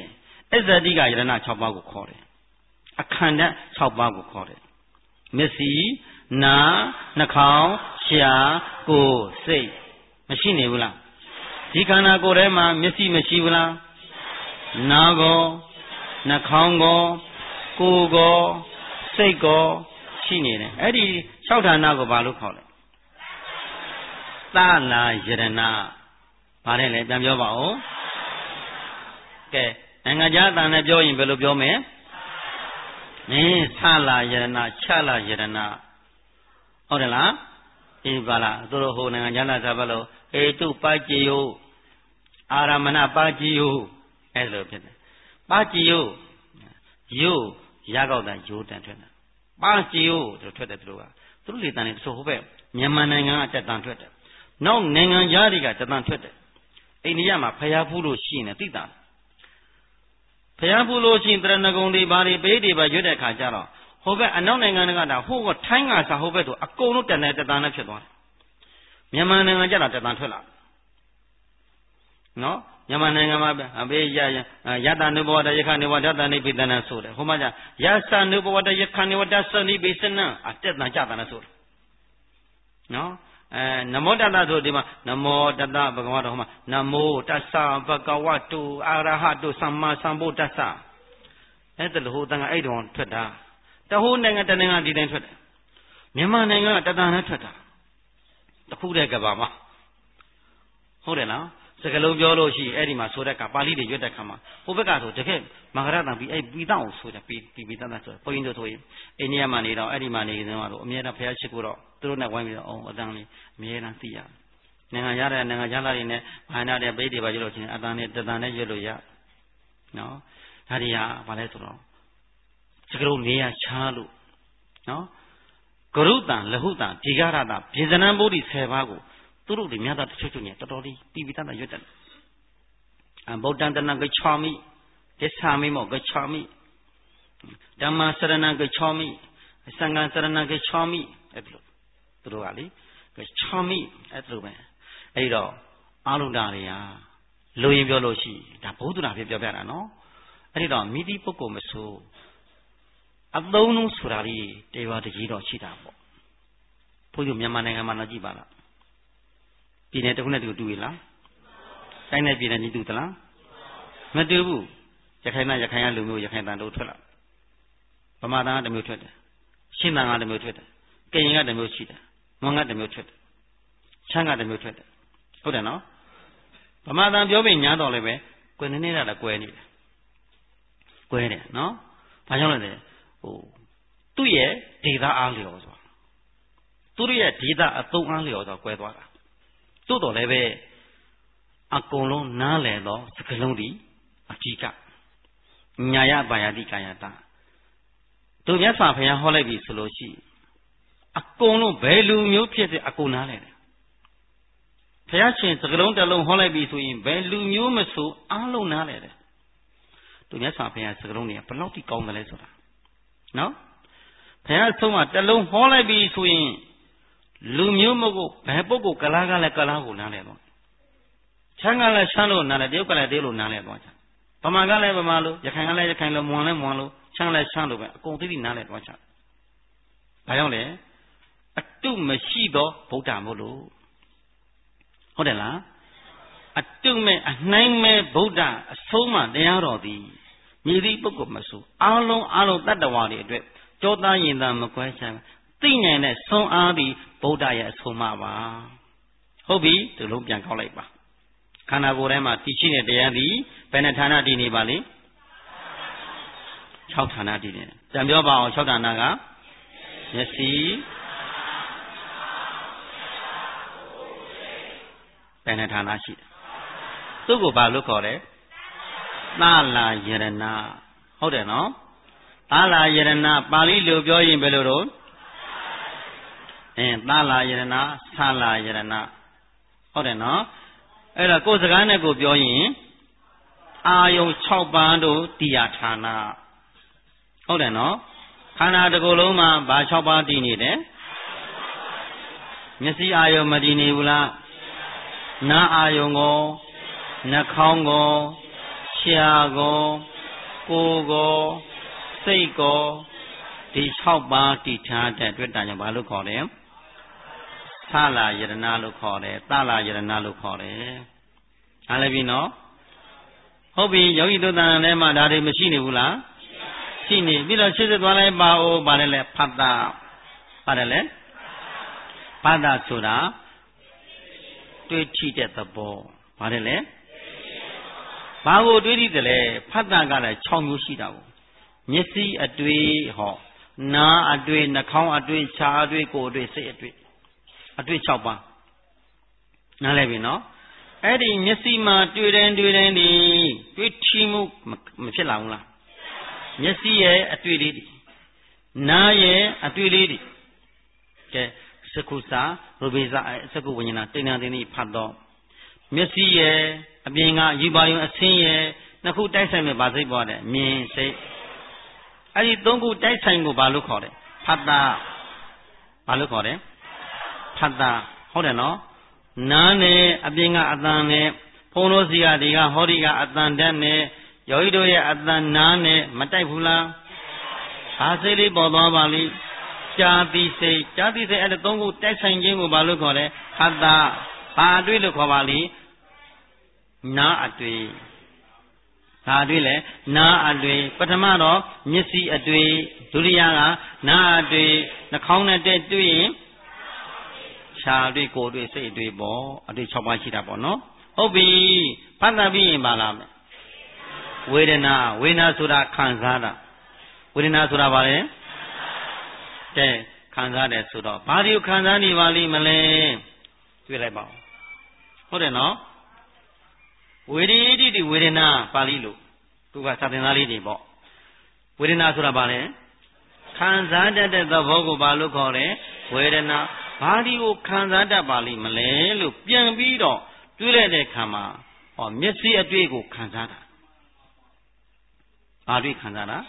Ezadi ga yirana 6 ပါးကိုခေါ်တယ်အခန္ဓာ6ပါးကိုခေါ်တယ်မျက်စိနာနှာခေါင်းရှားကိုယ်စိတ်မရှိနေဘူးလားဒီခန္ဓာကိုယ်ထဲမှာမျက်စိမရှိဘူးလားနာကောနှာခေါင်းကောကိုယ်ကောစိတ်ကောရှိနေတယ်အဲ့ဒီ6ဌာနကိုဘာလို့ခေါ်လဲသလာယရဏဗါတယ်လေပြန်ပြောပါဦးကဲနိုင်ငံခြားအတန်နဲ့ပြောရင်ဘယ်လိုပြောမလဲသလာယရဏချလာယရဏဟုတ်တယ်လားအေးပါလားသူတို့ဟိုနိုင်ငံခြားသားဘာလို့ဟေတုပကြည်ယအာရမဏပကြည်ယအဲ့လိုဖြစ်တယ်ပကြည်ယယိုရကောက်တာယိုတန်ထွက်တာပကြည်ယတို့ထွက်တယ်သူတို့လေတန်နေဆိုဟိုဘက်မြန်မာနိုင်ငံကတက်တန်ထွက်တယ်နောက်နိုင်ငံခြားတွေကတက်တန်ထွက်တယ်အိန္ဒိယမှာဖျားဖူးလို့ရှိနေသိတာဖျားဖူးလို့ရှိရင်တရဏဂုံတွေဘာတွေဘေးတွေပါရွတ်တဲ့ခါကျတော့ဟိုဘက်အနောက်နိုင်ငံတွေကဟိုကထိုင်းကစားဟိုဘက်ဆိုအကုန်လုံးတက်တန်နဲ့ဖြစ်သွားတယ်မြန်မာနိုင်ငံကျတော့တက်တန်ထွက်လာနော်မြန်မာနိုင်ငံမှာဘေးယတနုဘဝတယခနိဝဒတနိပိတနာဆိုတယ်ဟိုမှာကျယသနုဘဝတယခနိဝဒသနိပိစနအတက်တန်ကြတာနဲ့ဆိုတယ်နော်နမောတတဆိုဒီမှာနမောတတဘဂဝါတော်ဟိုမှာနမောတသဘဂဝတုအာရဟတုသမ္မာသမ္ဗုဒ္ဓဆအဲ့ဒါလို့ဟိုတန်ကအဲ့တော်ထွက်တာတဟိုနိုင်ငံတနိုင်ငံဒီတိုင်းထွက်တယ်မြန်မာနိုင်ငံကတတန်နဲ့ထွက်တာတခုတည်းကဘာမှာဟုတ်တယ်လားစကလုံးပြောလို့ရှိအဲ့ဒီမှာဆိုတဲ့ကပါဠိတွေရွတ်တဲ့ခါမှာဟိုဘက်ကဆိုတကယ်မဂရတံပြီးအဲ့ပြီးတော့ဆိုတယ်ပြီးတတ်ဆိုဘုန်းကြီးတို့ဆိုရင်အိန္ဒိယမှာနေတော့အဲ့ဒီမှာနေနေတော့အမြဲတမ်းဖျားရှိကိုတော့သူတို့နဲ့ဝိုင်းပြီးတော့အောင်အတန်းလေးအမြဲတမ်းသိရနိုင်ငံရတဲ့နိုင်ငံခြားသားတွေနဲ့ဘာနာတဲ့ပိတ်တွေပါကြလို့ချင်းအတန်းနဲ့တတန်နဲ့ရွတ်လို့ရနော်ဒါတွေကဘာလဲဆိုတော့စကလုံးနေရချားလို့နော်ဂရုတံလဟုတံဒီဃရတပြေဇနံဗုဒ္ဓ10ပါးကိုသူတို့တွေမြတ်တာတချို့ချင်းတော်တော်လေးပြီးတတ်ရွတ်တယ်ဗုဒ္ဓံတဏဂချာမိဒိသမိမောဂချာမိဓမ္မစရဏဂချာမိသံဃာစရဏဂချာမိအဲ့လိုသူတို့ကလေဂချာမိအဲ့လိုပဲအဲ့တော့အာလုံတာတွေဟာလိုရင်ပြောလို့ရှိဒါဘုဒ္ဓနာဖြစ်ပြောပြတာနော်အဲ့ဒီတော့မိတိပုဂ္ဂိုလ်မဆိုအသုံးလုံးဆိုတာလေးတေဝတကြီးတော့ရှိတာပေါ့ဘုရားမြန်မာနိုင်ငံမှာတော့ကြည့်ပါလားပြည်နယ်တစ်ခုနဲ့တစ်ခုတူရလားတိုင်းနဲ့ပြည်နယ်ကြီးတူသလားမတူဘူးရခိုင်ကလူမျိုးရခိုင်တန်တို့ထွက်လာဗမာတန်ကတစ်မျိုးထွက်တယ်ရှင်းတန်ကတစ်မျိုးထွက်တယ်ကရင်ကတစ်မျိုးရှိတယ်မွန်ကတစ်မျိုးထွက်တယ်ချမ်းကတစ်မျိုးထွက်တယ်ဟုတ်တယ်နော်ဗမာတန်ပြောပြီးညားတော့လည်းပဲကွယ်နေနေတာလည်းကွယ်နေတယ်ကွယ်တယ်နော်ဘာကြောင့်လဲဟိုသူ့ရဲ့ဒေသအားလျော်ဆိုသူ့ရဲ့ဒေသအသုံးအားလျော်ဆိုကွယ်သွားတာသို့တော်လည်းပဲအကုန်လုံးနားလည်တော့စကလုံးဒီအကြည့်ကညာယပါယတိကာယတာတို့မြတ်စွာဘုရားဟောလိုက်ပြီဆိုလို့ရှိအကုန်လုံးဘယ်လူမျိုးဖြစ်စေအကုန်နားလည်တယ်ဘုရားရှင်စကလုံးတစ်လုံးဟောလိုက်ပြီဆိုရင်ဘယ်လူမျိုးမဆိုအားလုံးနားလည်တယ်တို့မြတ်စွာဘုရားစကလုံးတွေကဘယ်လောက်ထိကောင်းတယ်လဲဆိုတာနော်ဘုရားဆုံးမတစ်လုံးဟောလိုက်ပြီဆိုရင်လူမျိုးမဟုတ်ဘယ်ပုဂ္ဂိုလ်ကလားကလည်းကလားကိုနားလည်တော့ချမ်းကလည်းချမ်းလို့နားလည်တရုတ်ကလည်းတရုတ်လို့နားလည်တော့ချမ်းဗမာကလည်းဗမာလို့ရခိုင်ကလည်းရခိုင်လို့မွန်လည်းမွန်လို့ချမ်းလည်းချမ်းလို့ပဲအကုန်သိသိနားလည်တော့ချမ်းဘာကြောင့်လဲအတုမရှိသောဗုဒ္ဓမို့လို့ဟုတ်တယ်လားအတုမဲ့အနှိုင်းမဲ့ဗုဒ္ဓအဆုံးမတရားတော်သည်မြည်သည့်ပုဂ္ဂိုလ်မဆိုအားလုံးတတ္တဝါတွေအတွက်ကြောသားရင်သာမကွဲချမ်းသိဉာဏ်နဲ့ဆုံးအားသည်ဗုဒ္ဓရဲ့အဆုံးအမပါဟုတ်ပြီဒီလုံးပြန်ကောက်လိုက်ပါခန္ဓာကိုယ်ထဲမှာတည်ရှိတဲ့တရားသည်ဘယ်နှဌာနတည်နေပါလိ6ဌာနတည်နေပြန်ပြောပါအောင်6ဌာနကမျက်စိဘယ်နှဌာနရှိတယ်သူ့ကိုဘာလို့ခေါ်လဲသလာယရဏဟုတ်တယ်နော်သလာယရဏပါဠိလိုပြောရင်ဘယ်လိုတော့သလာယရဏဆလာယရဏဟုတ်တယ်နော်အဲ့တော့ကိုယ်စကားနဲ့ကိုပြောရင်အာယုံ6ပါးတို့တရားဌာနဟုတ်တယ်နော်ခန္ဓာတစ်ခုလုံးမှာဘာ6ပါးတည်နေတယ်မျက်စိအာယုံမတည်နေဘူးလားနားအာယုံကိုနှာခေါင်းကိုရှားကိုကိုယ်ကောစိတ်ကောဒီ6ပါးတည်ထားတဲ့အတွက်တာကြောင့်ဘာလို့ခေါ်တယ်သလာယတနာလို့ခေါ်တယ်သလာယတနာလို့ခေါ်တယ်အားလည်းပြီနော်ဟုတ်ပြီယောဂီတို့တန်ထဲမှာဒါတွေမရှိနေဘူးလားရှိနေပြီးတော့ရှေ့ဆက်သွားလိုက်ပါဦးပါတယ်လေဖတ်တာပါတယ်လေဖတ်တာဆိုတာတွေးထိတဲ့သဘောပါတယ်လေဘာကိုတွေးထိတယ်လဲဖတ်တာကလည်း6မျိုးရှိတာကိုမျက်စိအတွေ့ဟောနားအတွေ့နှာခေါင်းအတွေ့ခြားအတွေ့ကိုယ်အတွေ့စိတ်အတွေ့6ပါးနားလည်ပြီနော်အဲ့ဒီမျက်စိမှာတွေ့တိုင်းဒီတွေ့ထိမှုမဖြစ်လာဘူးလားမျက်စိရဲ့အတွေ့လေးတွေနားရဲ့အတွေ့လေးတွေကဲစကုစာရူပိစာစကုဝိညာဏတိဏ္ဍတိနိဖတ်တော့မျက်စိရဲ့အပြင်ကယူပါယုံအဆင်းရဲ့နှစ်ခုတိုက်ဆိုင်မဲ့ဗာစိတ်ပေါ်တယ်မြင်စိတ်အဲ့ဒီ3ခုတိုက်ဆိုင်ကိုဘာလို့ခေါ်တယ်ဖတ်တာဘာလို့ခေါ်တယ်ဖတ်တာဟုတ်တယ်နော်နားနဲ့အပြင်ကအတန်နဲ့ဘုံလို့စီကဒီကဟောဒီကအတန်တက်နဲ့ယောဂီတို့ရဲ့အတန်နားနဲ့မတိုက်ဘူးလားဘာစိတ်လေးပေါ်သွားပါလိကြာတိစိတ်အဲ့ဒါ3ခုတိုက်ဆိုင်ခြင်းကိုဘာလို့ခေါ်လဲဖတ်တာဘာအတွေ့လို့ခေါ်ပါလိနားအတွေ့ဒါအတွေ့လဲနားအတွေ့ပထမတော့မျက်စိအတွေ့ဒုတိယကနားအတွေ့နှာခေါင်းနဲ့တွေ့ရင်ရှားတွေ့ကိုယ်တွေ့စိတ်တွေ့ပေါ့အတွေ့6ပါးရှိတာပေါ့နော်ဟုတ်ပြီဖတ်တာပြီးရင်ပါလားဝေဒနာဆိုတာခံစားတာဝေဒနာဆိုတာဘာလဲတဲ့ခံစားတယ်ဆိုတော့ဘာဒီကိုခံစားနေပါလိမ့်မလဲတွေ့လိုက်ပါဦးဟုတ်တယ်နော်ဝေဒိတိဝေဒနာပါဠိလိုသူကစာသင်သားလေးတွေပေါ့ဝေဒနာဆိုတာဘာလဲခံစားတတ်တဲ့သဘောကိုဘာလို့ခေါ်လဲဝေဒနာဘာဒီကိုခံစားတတ်ပါလိမ့်မလဲလို့ပြန်ပြီးတော့တွေးလိုက်တဲ့ခါမှာမျက်စိအတွေ့ကိုခံစားတာဘာတွေ့ခံစားတာ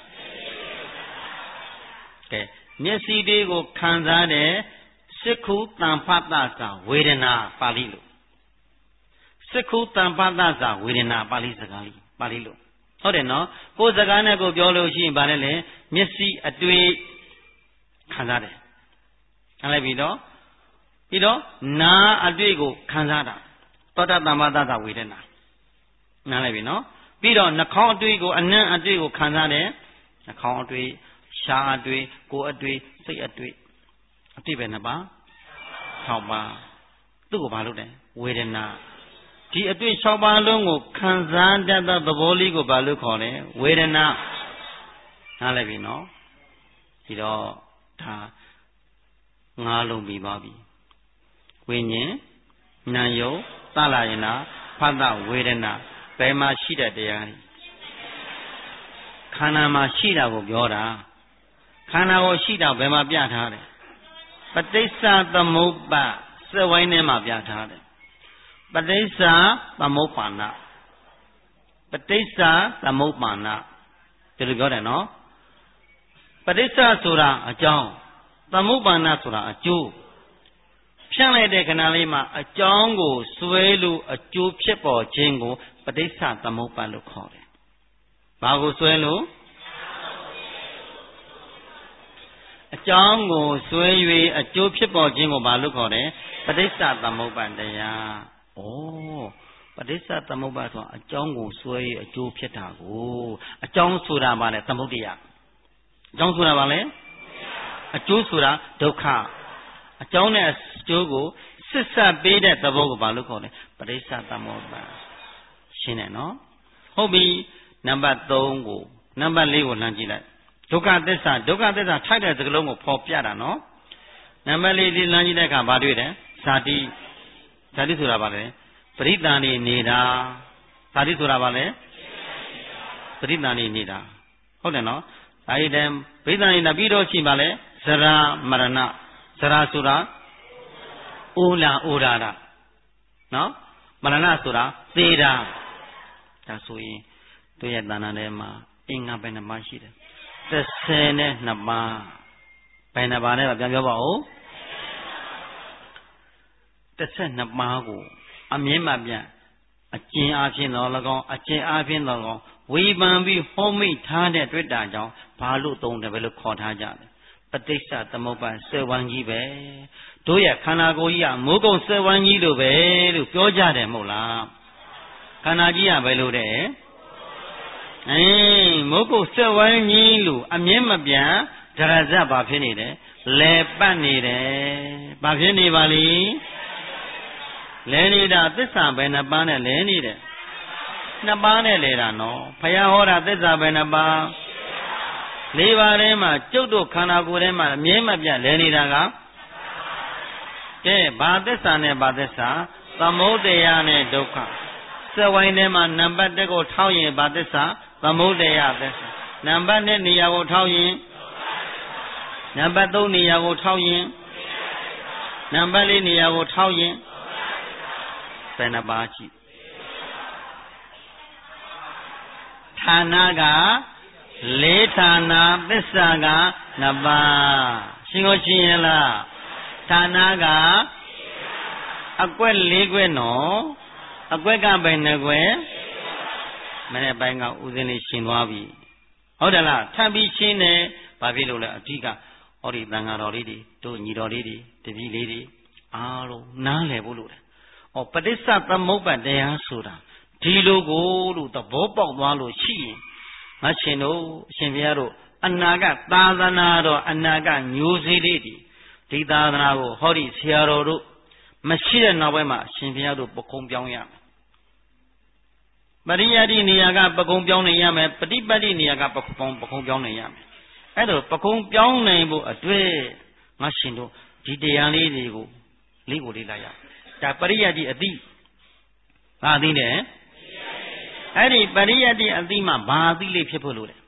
ကဲမျက်စိလေးကိုခံစားတဲ့စိက္ခုတံဖတ်တာစာဝေဒနာပါဠိလိုစိက္ခုတံဖတ်တာစာဝေဒနာပါဠိစကားလေးပါဠိလိုဟုတ်တယ်နော်ကိုယ်စကားနဲ့ကိုပြောလို့ရှိရင်ဗာလဲလေမျက်စိအတွေ့ခံစားတယ်ခံလိုက်ပြီတော့ပြီးတော့နားအတွေ့ကိုခံစားတာသောတတမ္မတသဝေဒနာနားလိုက်ပြီနော်ပြီးတော့နှာခေါင်းအတွေ့ကိုအနံ့အတွေ့ကိုခံစားတယ်နှာခေါင်းအတွေ့ရှားအတွေ့ကိုယ်အတွေ့စိတ်အတွေ့ပဲနှစ်ပါး6ပါးသူ့ကိုဘာလုပ်တယ်ဝေဒနာဒီအတွေ့6ပါးလုံးကိုခံစားတတ်တဲ့သဘောလေးကိုဘာလို့ခေါ်လဲဝေဒနာနားလိုက်ပြီနော်ဒီတော့ဒါ5လုံးပြီးသွားပြီဝိညာဉ်နာယုတ်သလယနာဖတ်တဝေဒနာဘယ်မှာရှိတဲ့တရားခန္ဓာမှာရှိတာကိုပြောတာခန္ဓာကိုရှိတာဘယ်မှာပြထားတယ်ပဋိစ္စသမုပ္ပါစက်ဝိုင်းထဲမှာပြထားတယ်ပဋိစ္စသမုပ္ပါဏပဋိစ္စသမုပ္ပါဏဒီလိုပြောတယ်နော်ပဋိစ္စဆိုတာအကြောင်းသမုပ္ပါဏဆိုတာအကျိုးဖြန့်လိုက်တဲ့ခဏလေးမှာအကြောင်းကိုစွဲလို့အကျိုးဖြစ်ပေါ်ခြင်းကိုပဋိစ္စသမုပ္ပါလို့ခေါ်တယ်။ဘာကိုစွဲလို့အကြောင်းကိုစွဲ၍အကျိုးဖြစ်ပေါ်ခြင်းကိုဘာလို့ခေါ်တယ်ပဋိစ္စသမုပ္ပါတရား။ဩပဋိစ္စသမုပ္ပါဆိုအကြောင်းကိုစွဲ၍အကျိုးဖြစ်တာကိုအကြောင်းဆိုတာဘာလဲသမုဒ္ဒယအကြောင်းဆိုတာဘာလဲအကျိုးဆိုတာဒုက္ခအကြောင်းနဲ့အကျိုးကိုစစ်ဆက်ပေးတဲ့သဘောကိုဘာလို့ခေါ်လဲပဋိစ္စသမုပ္ပါရှင်းတယ်နော်ဟုတ်ပြီနံပါတ်3ကိုနံပါတ်4ကိုလှမ်းကြည့်လိုက်ဒုက္ခသစ္စာထိုက်တဲ့စကားလုံးကိုဖော်ပြတာနော်နံပါတ်4လေးလှမ်းကြည့်တဲ့အခါဘာတွေ့တယ်ဇာတိဆိုတာဘာလဲပရိသန္တိနေတာဇာတိဆိုတာဘာလဲပရိသန္တိနေတာဟုတ်တယ်နော်ဒါဤတည်းပရိသန္တိနေတာပြီးတော့ရှိပါလဲဇရာမရဏဇရာဆိုတာအိုလာအိုရာနော်မရဏဆိုတာသေတာဒါဆိုရင်တို့ရဲ့တဏ္ဍာထဲမှာအင်္ဂါဘယ်နှပါးရှိတယ်32ပါးဘယ်နှပါးလဲပြန်ပြောပါဦး32ပါးကိုအမြင်မှပြန်အကျဉ်းအားဖြင့်တော့၎င်းအကျဉ်းအားဖြင့်တော့၎င်းဝေဖန်ပြီးဟောမိထားတဲ့တွေ့တာကြောင့်ဘာလို့သုံးတယ်ပဲလို့ခေါ်ထားကြတယ်ပဋိစ္စသမုပ္ပါစေဝံကြီးပဲတို့ရဲ့ခန္ဓာကိုယ်ကြီးကမိုးကုံစေဝံကြီးလိုပဲလို့ပြောကြတယ်မဟုတ်လားခန္ဓာကြီးကဘယ်လိုတဲ့မိုးကုံစေဝံကြီးလို့အမြင်မပြတ်ဒရဇတ်ဘာဖြစ်နေတယ်လဲပတ်နေတယ်ဘာဖြစ်နေပါလိလဲနေတာသစ္စာဘယ်နှပါးနဲ့လဲနေတယ်နှစ်ပါးနဲ့လဲတာနော်ဘုရားဟောတာသစ္စာဘယ်နှပါးလေးပါးထဲမှာကျုပ်တို့ခန္ဓာကိုယ်ထဲမှာအမြဲမပြတ်လဲနေတာကကဲဘာသစ္စာနဲ့ဘာသစ္စာသမုဒ္ဒယနဲ့ဒုက္ခစက်ဝိုင်းထဲမှာနံပါတ်1ကိုထောက်ရင်ဘာသစ္စာသမုဒ္ဒယသစ္စာနံပါတ်2နေရာကိုထောက်ရင်နံပါတ်3နေရာကိုထောက်ရင်နံပါတ်4နေရာကိုထောက်ရင်ဘယ်နှပါးရှိဌာနက4ဌာနသစ္စာက2ပါးရှင်းကိုရှင်းရလားဌာနကအကွက်4ကွက်နော်အကွက်ကဘယ်နှကွက်မနေ့ပိုင်းကဦးစင်းလေးရှင်းသွားပြီဟုတ်တယ်လားထပ်ပြီးရှင်းတယ်ဘာဖြစ်လို့လဲအဓိကဟောဒီတန်ဃာတော်လေးတွေတို့ညီတော်လေးတွေတပည့်လေးတွေအားလုံးနားလည်ဖို့လို့တယ်ပဋိစ္စသမုပ္ပါတရားဆိုတာဒီလိုကိုလို့သဘောပေါက်သွားလို့ရှိရင်ငါရှင်တို့အရှင်ဘုရားတို့အနာကသာသနာတော်အနာကမျိုးစေ့လေးတွေဒီသာသနာကိုဟောဒီဆရာတော်တို့မရှိတဲ့နောက်ပိုင်းမှာအရှင်ဘုရားတို့ပကုံးပြောင်းရမယ်ပရိယတ္တိနေရာကပကုံးပြောင်းနေရမယ်ပฏิပတ်တိနေရာကပကုံးပြောင်းနေရမယ်အဲ့တော့ပကုံးပြောင်းနိုင်ဖို့အတွေ့ငါရှင်တို့ဒီတရားလေးတွေကိုလေ့လာရဒါပရိယတ္တိအတိဘာသိတယ်အဲ့ဒီပရိယတ္တိအတိမှာဘာအတိလေးဖြစ်ဖို့လို့လဲ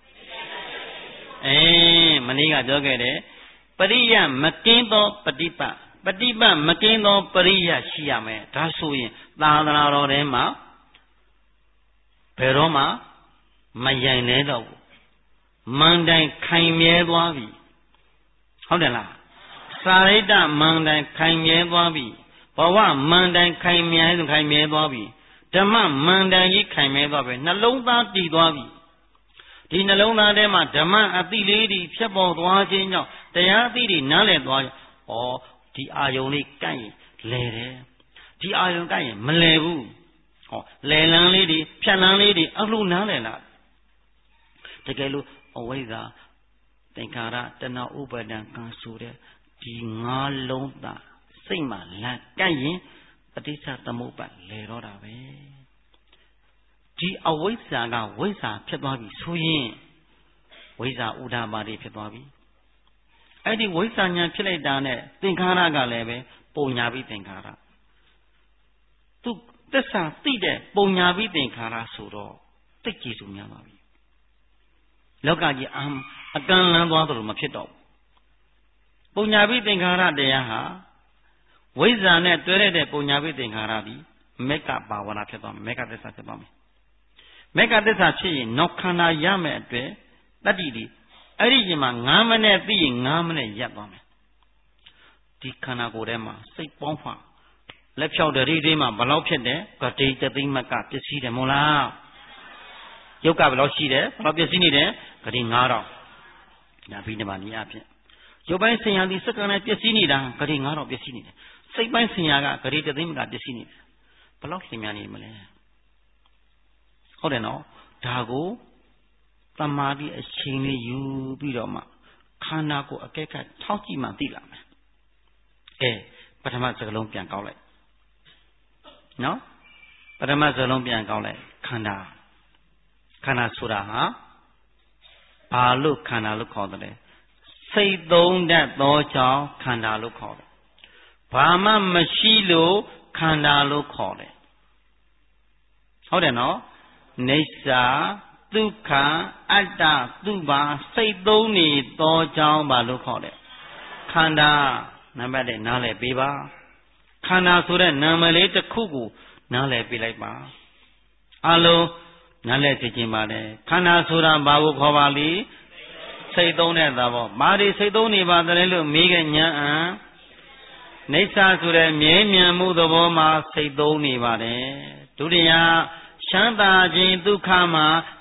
မနေ့ကပြောခဲ့တယ်ပရိယမကင်းသောပฏิပတ်မကင်းသောပရိယရှိရမယ်ဒါဆိုရင်သာသနာတော်ထဲမှာဘယ်တော့မှမယိုင်လဲတော့ဘူးမန်တိုင်ခိုင်မြဲသွားပြီဟုတ်တယ်လားစာရိတ္တမန်တိုင်ခိုင်မြဲသွားပြီဘဝမန်တိုင်ခိုင်မြဲသွားပြီဓမ္မမန်တိုင်ကြီးခိုင်မြဲသွားပြီနှလုံးသားတည်သွားပြီဒီနှလုံးသားထဲမှာဓမ္မအတိလေးတွေဖြစ်ပေါ်သွားခြင်းကြောင့်တရားအတိတွေနားလည်သွားဒီအာယုံလေးကန့်ရင်လဲတယ်ဒီအာယုံကန့်ရင်မလဲဘူးလဲလန်းလေးတွေဖြတ်လန်းလေးတွေအလှနားလည်လားတကယ်လို့အဝိဇ္ဇာသင်္ခါရတဏှာဥပါဒံကံဆိုတဲ့ဒီ5လုံးသားစိတ်မှာလန့်ကန့်ရင်ပဋိစ္စသမုပ္ပါလဲတော့တာပဲဒီအဝိဇ္ဇာကဝိဇ္ဇာဖြစ်သွားပြီဆိုရင်ဝိဇ္ဇာဥဒ္ဓပါတိဖြစ်သွားပြီအဲ့ဒီဝိဇ္ဇာညာဖြစ်လိုက်တာနဲ့သင်္ခါရကလည်းပဲပုံညာပြီးသင်္ခါရသူသစ္စာသိတဲ့ပုံညာပြီးသင်္ခါရဆိုတော့သိကြည်စုများပါပြီလောကကြီးအကန့်လန်းသွားသလိုမဖြစ်တော့ဘူးပုံညာပြီးသင်္ခါရတရားဟာဝိဇ္ဇာနဲ့တွဲလိုက်တဲ့ပုံညာပြီးသင်္ခါရပြီးမေကဘာဝနာဖြစ်သွားမယ်မေကသစ္စာဖြစ်သွားမယ်မေကသစ္စာဖြစ်ရင်နောက်ခန္ဓာရမယ်အတွက်တတ္တိဒီအဲ့ဒီချိန်မှာ9မိနစ်ပြီးရင်9မိနစ်ရပ်သွားမယ်ဒီခန္ဓာကိုယ်ထဲမှာစိတ်ပေါင်းဖွာလက်ဖြောက်တရီတွေမှာဘယ်လောက်ဖြစ်တယ်ဂတိတသိမကပစ္စည်းတယ်မို့လားယုတ်ကဘယ်လောက်ရှိတယ်ဘယ်လောက်ပစ္စည်းနေတယ်ဂတိ9000ဒါပြီးနေပါနည်းအားဖြင့်ရုပ်ပိုင်းဆင်ညာဒီစက္ကန့်နဲ့ပစ္စည်းနေတာဂတိ9000ပစ္စည်းနေတယ်စိတ်ပိုင်းဆင်ညာကဂတိတသိမကပစ္စည်းနေတယ်ဘယ်လောက်လျင်များနေမလဲဟုတ်တယ်နော်ဒါကိုသမာဓိအချိန်လေးယူပြီးတော့မှခန္ဓာကိုယ်အကဲခတ်ထောက်ကြည့်မှသိလာမယ်ပထမစကလုံးပြန်ကောက်လိုက်နော်ပထမစကလုံးပြန်ကောက်လိုက်ခန္ဓာဆိုတာဟာဘာလို့ခန္ဓာလို့ခေါ်တယ်စိတ်သုံးတတ်သောကြောင့်ခန္ဓာလို့ခေါ်တယ်ဘာမှမရှိလို့ခန္ဓာလို့ခေါ်တယ်ဟုတ်တယ်နော်နေစာဒုက္ခအတ္တသူပါစိတ်သုံးနေသောကြောင့်ဘာလို့ခေါ်တယ်ခန္ဓာနံပါတ်1နားလည်ပေးပါခန္ဓာဆိုတဲ့နာမည်လေးတစ်ခုကိုနားလည်ပေးလိုက်ပါအလုံးနားလည်သိခြင်းပါတယ်ခန္ဓာဆိုတာဘာကိုခေါ်ပါလိစိတ်သုံးတဲ့သဘောမာဒီစိတ်သုံးနေပါတယ်လို့မေးခဲ့ညာအံနေစာဆိုတဲ့မြဲမြံမှုသဘောမှာစိတ်သုံးနေပါတယ်ဒုတိယချမ်းသာခြင်းဒုက္ခမှာ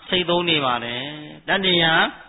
စိတ်သုံးနေပါတယ်တတ္တိယ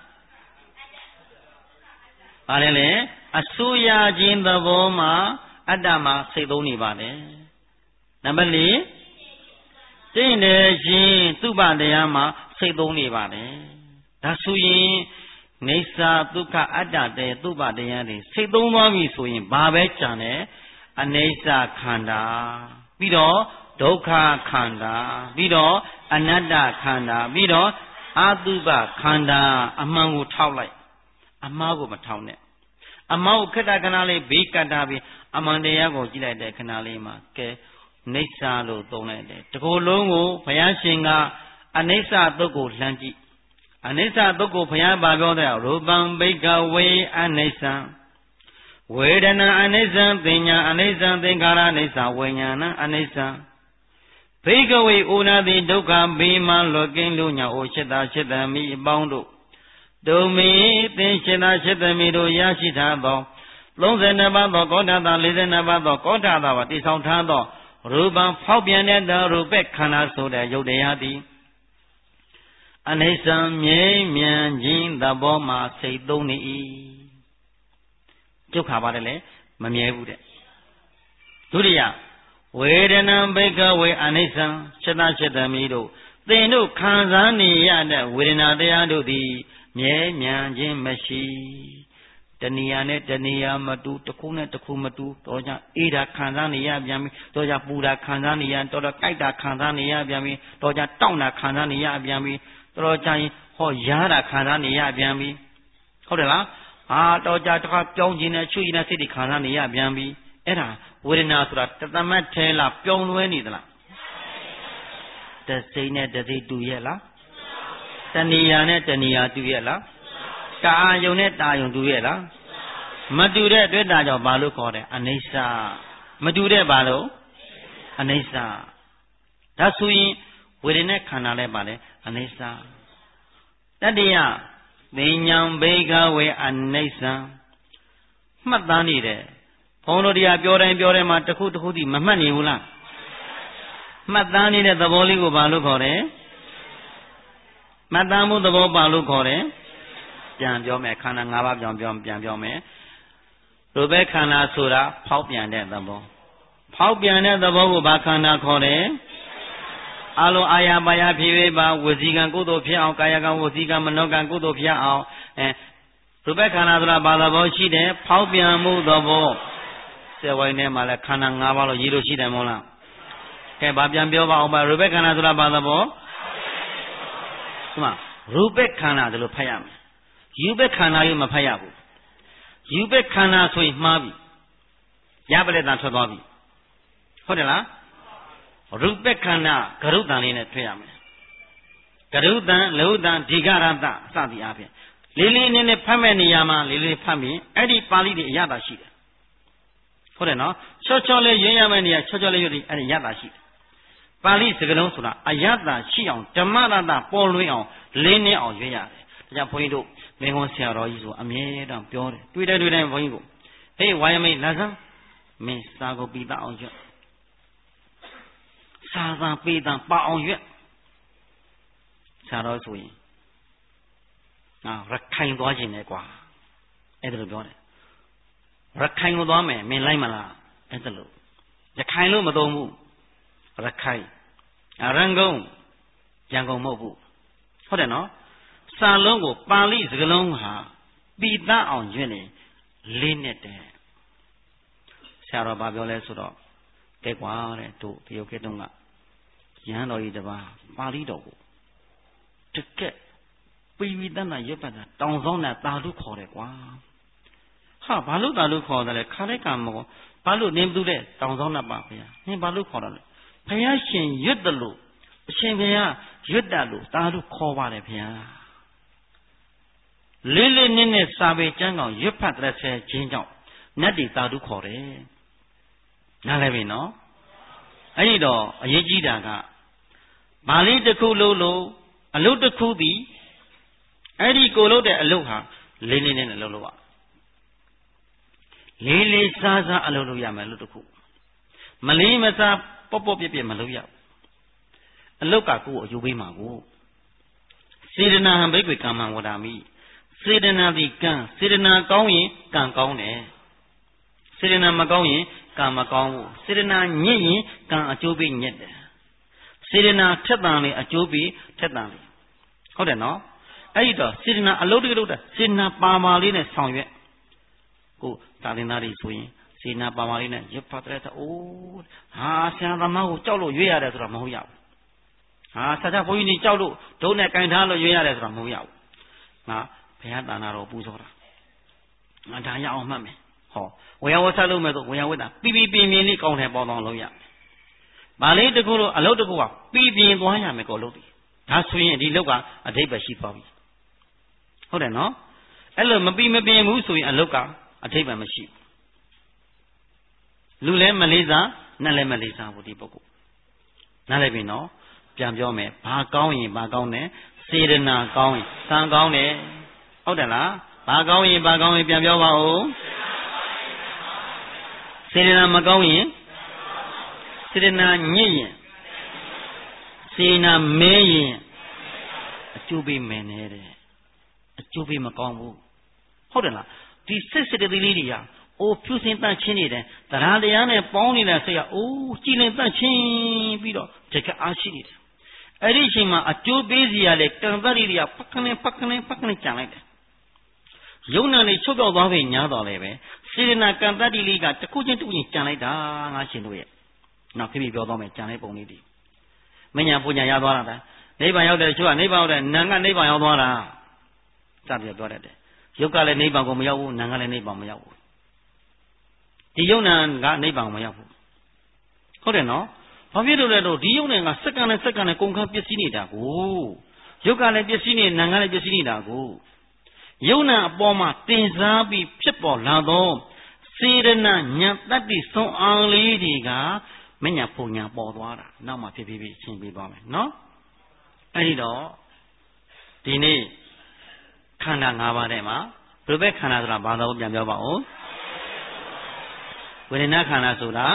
ဘာလဲလေအစိုးရခြင်းသဘောမှာအတ္တမှာစိတ်သုံးနေပါတယ်နံပါတ်၄တင့်တယ်ခြင်းသူပတရားမှာစိတ်သုံးနေပါတယ်ဒါဆိုရင်နေစာဒုက္ခအတ္တတဲ့သူပတရားတွေစိတ်သုံးသွားပြီဆိုရင်ဘာပဲကြံတယ်အနေစာခန္ဓာပြီးတော့ဒုက္ခခန္ဓာပြီးတော့အနတ္တခန္ဓာပြီးတော့အတုပခန္ဓာအမှန်ကိုထောက်လိုက်အမှားကိုမထောက်နဲ့အမှားကိုခက်တာခဏလေးဘေးကတ်တာပြီးအမှန်တရားကိုကြည့်လိုက်တဲ့ခဏလေးမှာကဲနေစာလို့သုံးလိုက်တယ်တကူလုံးကိုဘုရားရှင်ကအနိစ္စသုတ်ကိုလှမ်းကြည့်အနိစ္စသုတ်ကိုဘုရားပြောတဲ့ရူပံဘိကဝေအနိစ္စဝေဒနာအနိစ္စသင်ညာအနိစ္စသင်္ခါရအနိစ္စဝိညာဏအနိစ္စဘိကဝေဥနာတိဒုက္ခဘေးမှလွတ်ကင်းလို့ညာအိုရှိတာရှိတမိအပေါင်းတို့ဒုမေသင်ရှိတာရှိတမိတို့ရရှိထားသော32ပါးသောကောဋ္ဌတာ42ပါးသောကောဋ္ဌတာပါတိဆောင်ထားသောရူပံဖောက်ပြန်တဲ့ရူပခန္ဓာဆိုတဲ့ယုတ်တရားသည်အနိစ္စမြဲမြံခြင်းသဘောမှာစိတ်သုံးနေ၏ဒုက္ခပါတယ်လေမမြဲဘူးတဲ့ဒုတိယဝေဒနာဘိကဝေအနိစ္စစိတ္တစိတ္တမိတို့သင်တို့ခံစားနေရတဲ့ဝေဒနာတရားတို့သည်မြဲမြံခြင်းမရှိတဏှာနဲ့တဏှာမတူတစ်ခုနဲ့တစ်ခုမတူတော့ကြအေးတာခံစားနေရပြန်ပြီတော့ကြပူတာခံစားနေရတော့ကြိုက်တာခံစားနေရပြန်ပြီတော့ကြတောင့်တာခံစားနေရပြန်ပြီတော့ကြရင်ဟောရားတာခံစားနေရပြန်ပြီဟုတ်တယ်လားတော့ကြတစ်ခါပြောင်းခြင်းနဲ့ချွေခြင်းနဲ့စိတ်တွေခံစားနေရပြန်ပြီအဲ့ဒါဝေဒနာဆိုတာတသမတ်ထဲလားပြောင်းလဲနေသလားတစိမ့်နဲ့တစိမ့်တူရဲ့လားတဏှာနဲ့တဏှာတူရဲ့လားကာယုံနဲ့တာယုံတူရဲ့လားမတူတဲ့အတွက်ဒါကြောင့်ဘာလို့ခေါ်တယ်အနိစ္စမတူတဲ့ဘာလို့အနိစ္စဒါဆိုရင်ဝေဒနာခန္ဓာလည်းပါလေအနိစ္စတတိယသင်ညာဘေကဝေအနိစ္စမှတ်သားနေတယ်ဘုန်းတော်တရားပြောတိုင်းမှာတစ်ခုတစ်ခုတည်းမမှတ်နေဘူးလားမှတ်သားနေတဲ့သဘောလေးကိုဘာလို့ခေါ်တယ်မှတ်သားမှုသဘောပါလို့ခေါ်တယ်ပြန်ပြောမယ်ခန္ဓာ၅ပါးပြန်ပြောမယ်ရူပခန္ဓာဆိုတာဖောက်ပြန်တဲ့သဘောဖောက်ပြန်တဲ့သဘောကိုဘာခန္ဓာခေါ်တယ်အလုံးအာယပါယဖြစ်၍ပါဝစီကံကုသိုလ်ဖြစ်အောင်ကာယကံဝစီကံမနောကံကုသိုလ်ဖြစ်အောင်ရူပခန္ဓာဆိုတာဘာသဘောရှိတယ်ဖောက်ပြန်မှုသဘောစေဝိုင်းထဲမှာလဲခန္ဓာ၅ပါးလို့ရေးလို့ရှိတယ်မဟုတ်လားကဲဘာပြန်ပြောပါအောင်ပါရူပခန္ဓာဆိုတာဘာသဘောဒီမှာရူပခန္ဓာဒါလို့ဖတ်ရမယ်ယူပခန္ဓာကိုမဖတ်ရဘူးယူပခန္ဓာဆိုရင်မှားပြီရပလက်တန်ထွက်သွားပြီဟုတ်တယ်လားရူပခန္ဓာဂရုတန်လေးနဲ့ထွက်ရမယ်ဂရုတန်လောတန်ဒီဃရတစသည်အားဖြင့်လေးလေးနည်းနည်းဖတ်မဲ့နေရာမှာလေးလေးဖတ်ပြီးအဲ့ဒီပါဠိတွေအရသာရှိတယ်ဟုတ်တယ်နော်ချောချောလေးရွေးရမယ့်နေရာချောချောလေးရွေးပြီးအဲ့ဒီရသာရှိတယ်ပါဠိစကားလုံးဆိုတာအရသာရှိအောင်ဓမ္မရတပေါ်လွင်အောင်လင်းနေအောင်ရွေးရတယ်ဒါကြောင့်ဘုန်းကြီးတို့မင်းဝန်ဆရာတော်ကြီးဆိုအမြဲတမ်းပြောတယ်တွေ့တိုင်းဘုန်းကြီးကိုဟေးဝိုင်းမိတ်လာစမ်းမင်းစာကိုပြီးသားအောင်ရွတ်စာသာပေးသားပါအောင်ရွတ်ဆရာတော်ဆိုရင်ရခိုင်သွားခြင်းနဲ့ကွာအဲ့ဒါလိုပြောတယ်ရခိုင်ကိုသွားမယ်မင်းလိုက်မလားအဲ့ဒါလိုရခိုင်လို့မသုံးဘူးရခိုင်ရန်ကုန်ရန်ကုန်မဟုတ်ဘူးဟုတ်တယ်နော်စာလုံးကိုပါဠိစကားလုံးဟာပြီးသားအောင်ရွတ်နေလေးနဲ့တည်းဆရာတော်ဘာပြောလဲဆိုတော့ကဲကွာတဲ့တို့တရုတ်ကတုန်းကရဟန်းတော်ကြီးတပါးပါဠိတော်ကိုတကက်ပြီးသားနဲ့ရွတ်ပတ်တာတောင်ဆောင်နဲ့တာလူခေါ်တယ်ကွာဟာဘာလို့တာလူခေါ်တယ်လဲခါလိုက်ကမကောဘာလို့နင်းဘူးတဲ့တောင်ဆောင်နဲ့ပါဗျာနင်းဘာလို့ခေါ်တာလဲဘုရားရှင်ရွတ်တယ်လို့အရှင်ဘုရားရွတ်တယ်လို့တာလူခေါ်ပါတယ်ဗျာလေးလေးနည်းနည်းစာပေကျမ်းကောင်ရွတ်ဖတ်တဲ့ဆဲခြင်းကြောင့်နတ်တွေတာဓုခေါ်တယ်နားလည်ပြီနော်အဲ့ဒီတော့အရေးကြီးတာကပါဠိတစ်ခုလို့အလုပ်တစ်ခုပြီးအဲ့ဒီကိုလုပ်တဲ့အလုပ်ဟာလေးလေးနည်းနည်းလုပ်လို့ရလေးလေးစားစားအလုပ်လုပ်ရမယ်လို့တစ်ခုမလေးမစားပေါ့ပေါ့ပြက်ပြက်မလုပ်ရဘူးအလုပ်ကကိုယ်အယူပေးမှာကိုစေတနာဟံဘိက္ခွေကမ္မံဝဒာမိစေတနာသည်ကံစေတနာကောင်းရင်ကံကောင်းတယ်စေတနာမကောင်းရင်ကံမကောင်းဘူးစေတနာညစ်ရင်ကံအကျိုးပေးညစ်တယ်စေတနာထက်တန်လေအကျိုးပေးထက်တန်လေဟုတ်တယ်နော်အဲ့ဒီတော့စေတနာအလုပ်တကလုပ်တာစေတနာပါမာလေးနဲ့ဆောင်ရွက်ကိုသာသနာ့တွေဆိုရင်စေတနာပါမာလေးနဲ့ရပတ်တဲ့အိုးဟာဆရာသမားကိုကြောက်လို့ရွေးရတယ်ဆိုတာမဟုတ်ရဘူးဟာဆရာဘုန်းကြီးကြီးကြောက်လို့ဒုံးနဲ့ကင်ထားလို့ရွေးရတယ်ဆိုတာမဟုတ်ရဘူးငါဘုရားတဏ္ဍာတော်ပူဇော်တာငါဒါရအောင်မှတ်မယ်ဟောဝေယဝဆက်လို့မဲ့ဆိုဝေယဝက်တာပြီးပြင်းလေးကောင်းတယ်ပေါ်တော့လုံးရဗာလေးတကူလို့အလုပ်တကူကပြီးပြင်းသွားရမယ်ကိုလုပ်တယ်ဒါဆိုရင်ဒီလုပ်ကအဓိပ္ပာယ်ရှိသွားပြီဟုတ်တယ်နော်အဲ့လိုမပြီးမပြင်းဘူးဆိုရင်အလုပ်ကအဓိပ္ပာယ်မရှိလူလည်းမလေးစားနတ်လည်းမလေးစားဘူးဒီပုဂ္ဂိုလ်နားလည်ပြီနော်ပြန်ပြောမယ်ဘာကောင်းရင်ဘာကောင်းတယ်စေတနာကောင်းရင်ကံကောင်းတယ်ဟုတ်တယ်လားဘာကောင်းရင်ဘာကောင်းရင်ပြန်ပြောပါဦးစေတနာမကောင်းရင်စေတနာညစ်ရင်စေတနာမဲရင်အကျိုးပေးမယ်နဲ့တဲ့အကျိုးပေးမကောင်းဘူးဟုတ်တယ်လားဒီစစ်တလေးတွေကအိုးဖြူစင်တန့်ချင်းနေတယ်တရားတရားနဲ့ပေါင်းနေတဲ့စိတ်ကအိုးကြည်လင်တန့်ချင်းပြီးတော့တကယ်အားရှိနေတယ်အဲ့ဒီအချိန်မှာအကျိုးပေးစီရတဲ့ကံတတ်တွေကဖက်ခနဲ့ကြံလိုက်တယ်ယုံနာနေချုပ်ပြောက်သွားပြီညားတော်လည်းပဲစေတနာကံတတ်လေးကတစ်ခုချင်းတစ်ခုချင်းကြံလိုက်တာငါရှင်တို့ရဲ့နောက်ခပြီးပြောသွားမယ်ကြံလိုက်ပုံလေးဒီမညာပူညာရသွားတာနိဗ္ဗာန်ရောက်တဲ့ချို့ကနိဗ္ဗာန်ရောက်တဲ့နာကနိဗ္ဗာန်ရောက်သွားတာစပြီးပြောတတ်တယ်ယုတ်ကလည်းနိဗ္ဗာန်ကိုမရောက်ဘူးနာကလည်းနိဗ္ဗာန်မရောက်ဘူးဒီယုံနာကနိဗ္ဗာန်မရောက်ဘူးဟုတ်တယ်နော်ဘာဖြစ်လို့လဲတော့ဒီယုံနာကစက္ကန့်နဲ့ကုန်ခန်းပျက်စီးနေတာကိုယုတ်ကလည်းပျက်စီးနေနာကလည်းပျက်စီးနေတာကိုယုံနာအပေါ်မှာတင်စားပြီးဖြစ်ပေါ်လာသောစေရနာညာတတ္တိဆုံးအောင်လေးတွေကမညာပုံညာပေါ်သွားတာနောက်မှဖြစ်ပြီးရှင်းပြသွားမယ်နော်အဲ့ဒီတော့ဒီနေ့ခန္ဓာ၅ပါးထဲမှာဘယ်လိုပဲခန္ဓာဆိုတာဘာသာကိုပြန်ပြောပါဦးဝေဒနာခန္ဓာဆိုတာ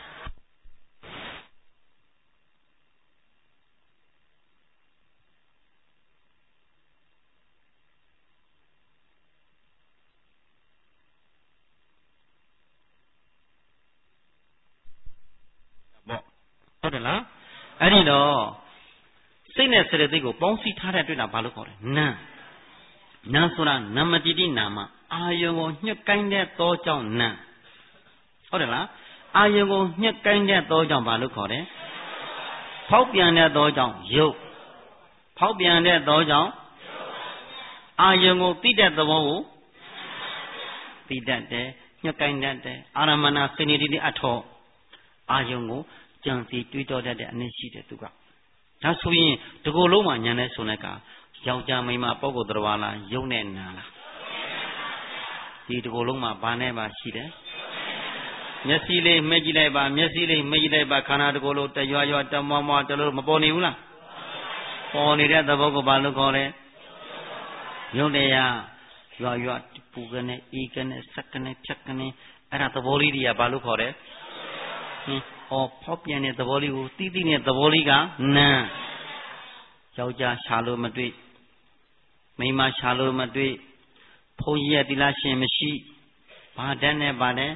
ဟုတ်တယ်လားအဲ့ဒီတော့စိတ်နဲ့စေတသိက်ကိုပေါင်းစည်းထားတဲ့အတွက်ဘာလို့ခေါ်လဲနာဆိုတာနာမတိတိနာမအာယုံကိုညှက်ကိုင်းတဲ့သောကြောင့်နာဟုတ်တယ်လားအာယုံကိုညှက်ကိုင်းတဲ့သောကြောင့်ဘာလို့ခေါ်တယ်ဖောက်ပြန်တဲ့သောကြောင့်ယုတ်ဖောက်ပြန်တဲ့သောကြောင့်အာယုံကိုသိတဲ့သဘောကိုသိတတ်တယ်ညှက်ကိုင်းတတ်တယ်အာရမဏစေနေတိအထောအာယုံကိုကြံစီတွေးတောတတ်တဲ့အနည်းရှိတယ်သူကဒါဆိုရင်ဒီကိုယ်လုံးမှာညာနဲ့ဆိုတဲ့ကယောက်ျားမိန်းမပုဂ္ဂိုလ်တော်လားယုံနဲ့နာလားဒီဒီကိုယ်လုံးမှာဘာနဲ့ပါရှိတယ်မျက်စိလေးမှဲ့ကြည့်လိုက်ပါမျက်စိလေးမှဲ့ကြည့်လိုက်ပါခန္ဓာဒီကိုယ်လုံးတရွရွတမွားတလို့မပေါ်နေဘူးလားပေါ်နေတဲ့သဘောကိုဘာလို့ခေါ်လဲယုံတရားရွပူကနေအေးကနေစက်ကနေဖြတ်ကနေအဲ့ဒါသဘောလေးတွေကဘာလို့ခေါ်တယ်ဖောက်ပြန်တဲ့သဘောလေးကိုတီးတီးတဲ့သဘောလေးကနာယောက်ျားရှာလို့မတွေ့မိန်းမရှာလို့မတွေ့ဘုန်းကြီးရဲ့သီလရှင်မရှိဘာတန်းနဲ့ဘာနဲ့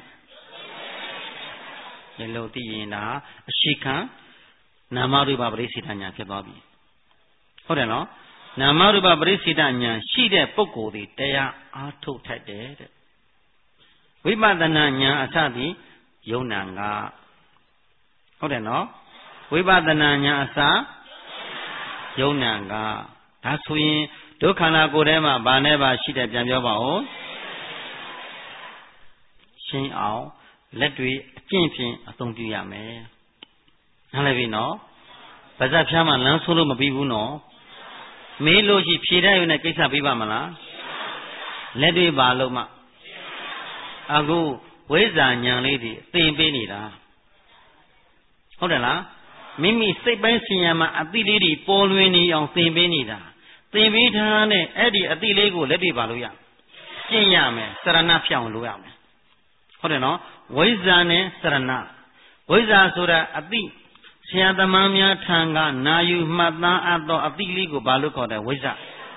ဒီလိုသိရင်ဒါအရှိခံနာမရူပပရိစ္ဆေဒညာဖြစ်သွားပြီဟုတ်တယ်နော်နာမရူပပရိစ္ဆေဒညာရှိတဲ့ပုဂ္ဂိုလ်ဒီတရားအားထုတ်ထိုက်တယ်တဲ့ဝိပဿနာညာအစသည်ယုံနာကဟုတ်တယ်နော်ဝိပဿနာညာအစယုံနာကဒါဆိုရင်ဒုက္ခနာကိုယ်ထဲမှာဘာနဲ့ပါရှိတယ်ပြန်ပြောပါဦးရှင်းအောင်လက်တွေအကျင့်ဖြင့်အသုံးပြုရမယ်နားလည်ပြီနော်ပါဇက်ဖျားမှလမ်းဆိုးလို့မပြီးဘူးနော်မေးလို့ရှိဖြေတတ်ရုံနဲ့ကိစ္စပြီးပါမလားလက်တွေပါလို့မှအခုဝိဇ္ဇာဉာဏ်လေးတွေသင်ပေးနေတာဟုတ်တယ်လားမိမိစိတ်ပိုင်းဆင်ရမှာအတိလေးတွေပေါ်လွင်နေအောင်သင်ပေးနေတာသင်ပေးထားတဲ့အဲ့ဒီအတိလေးကိုလက်တွေပါလို့ရကျင့်ရမယ်စရဏဖြောင်းလို့ရမယ်ဟုတ်တယ်နော်ဝိဇ္ဇာနဲ့စရဏဝိဇ္ဇာဆိုတာအတိဆရာသမားများထံကနာယူမှတ်သားအပ်သောအတိလေးကိုဘာလို့ခေါ်တယ်ဝိဇ္ဇာ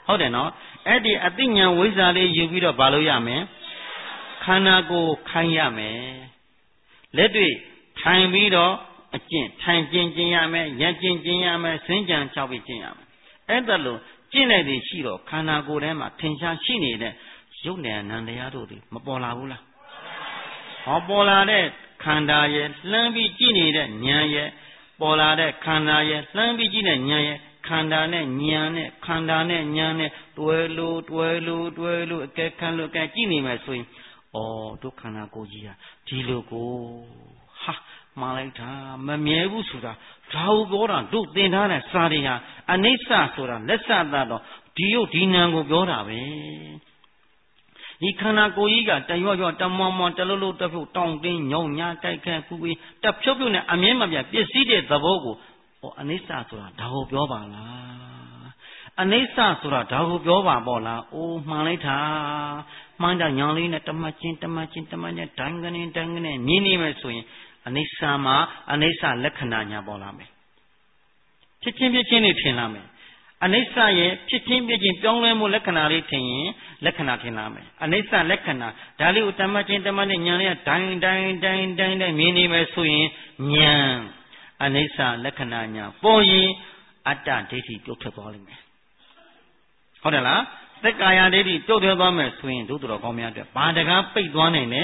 ဟုတ်တယ်နော်အဲ့ဒီအသိဉာဏ်ဝိဇ္ဇာလေးယူပြီးတော့ဘာလို့ရမယ်ခန္ဓာကိုယ်ခိုင်းရမယ်လက်တွေ့ထိုင်ပြီးတော့အကျင့်ထိုင်ကျင့်ကျင့်ရမယ်ရက်ကျင့်ကျင့်ရမယ်စင်ကြံ၆ပြီးကျင့်ရမယ်အဲ့ဒါလို့ကျင့်တဲ့တွေရှိတော့ခန္ဓာကိုယ်ထဲမှာထင်ရှားရှိနေတဲ့ရုပ်နဲ့နာမ်တရားတို့တွေမပေါ်လာဘူးလားဟောပေါ်လာတဲ့ခန္ဓာရဲ့လှမ်းပြီးကြည့်နေတဲ့ဉာဏ်ရဲ့ပေါ်လာတဲ့ခန္ဓာရဲ့လှမ်းပြီးကြည့်တဲ့ဉာဏ်ရဲ့ခန္ဓာနဲ့ဉာဏ်နဲ့ခန္ဓာနဲ့ဉာဏ်နဲ့တွဲလို့အကဲခန့်လို့အကဲကြည့်နေမယ်ဆိုရင်ဩတို့ခန္ဓာကိုယ်ကြီးဟာဒီလိုကိုဟာမှားလိုက်တာမမြဲဘူးဆိုတာဒါဟုပြောတာတို့သင်ထားတဲ့စာတွေဟာအနိစ္စဆိုတာလက်စသတော့ဒီရုပ်ဒီနာမ်ကိုပြောတာပဲဒီခန္ဓာကိုယ်ကြီးကတရွရွတမောမောတလုံးလုံးတဖြုတ်တောင်းတင်းညောင်းညာတိုက်ခတ်ပူပီတဖြုတ်ဖြုတ်နဲ့အမြဲမပြတ်ပစ္စည်းတဲ့သဘောကိုအနိစ္စဆိုတာဒါကိုပြောပါလားအနိစ္စဆိုတာဒါကိုပြောပါပေါ့လားအိုးမှန်လိုက်တာမှန်တာညောင်လေးနဲ့တမတ်ချင်းဒိုင်းကနေမြင်နေမယ်ဆိုရင်အနိစ္စမှာအနိစ္စလက္ခဏာညာပေါ်လာမယ်ဖြစ်ချင်းနေထင်လာမယ်အနိစ္စရဲ့ဖြစ်ချင်းပြောင်းလဲမှုလက္ခဏာလေးထင်ရင်လက္ခဏာထင်လာမယ်အနိစ္စလက္ခဏာဒါလေးကိုတမတ်ချင်းနဲ့ညာလေးကဒိုင်းမြင်နေမယ်ဆိုရင်ညာအနိစ္စလက္ခဏာညာပေါ်ရင်အတ္တဒိဋ္ဌိပြုတ်ထွက်သွားလိမ့်မယ်ဟုတ်တယ်လားသက္ကာယဒိဋ္ဌိပြုတ်ထွက်သွားမယ်ဆိုရင်တို့တော်ကောင်းများအတွက်ဘာတကားပိတ်သွားနိုင်လဲ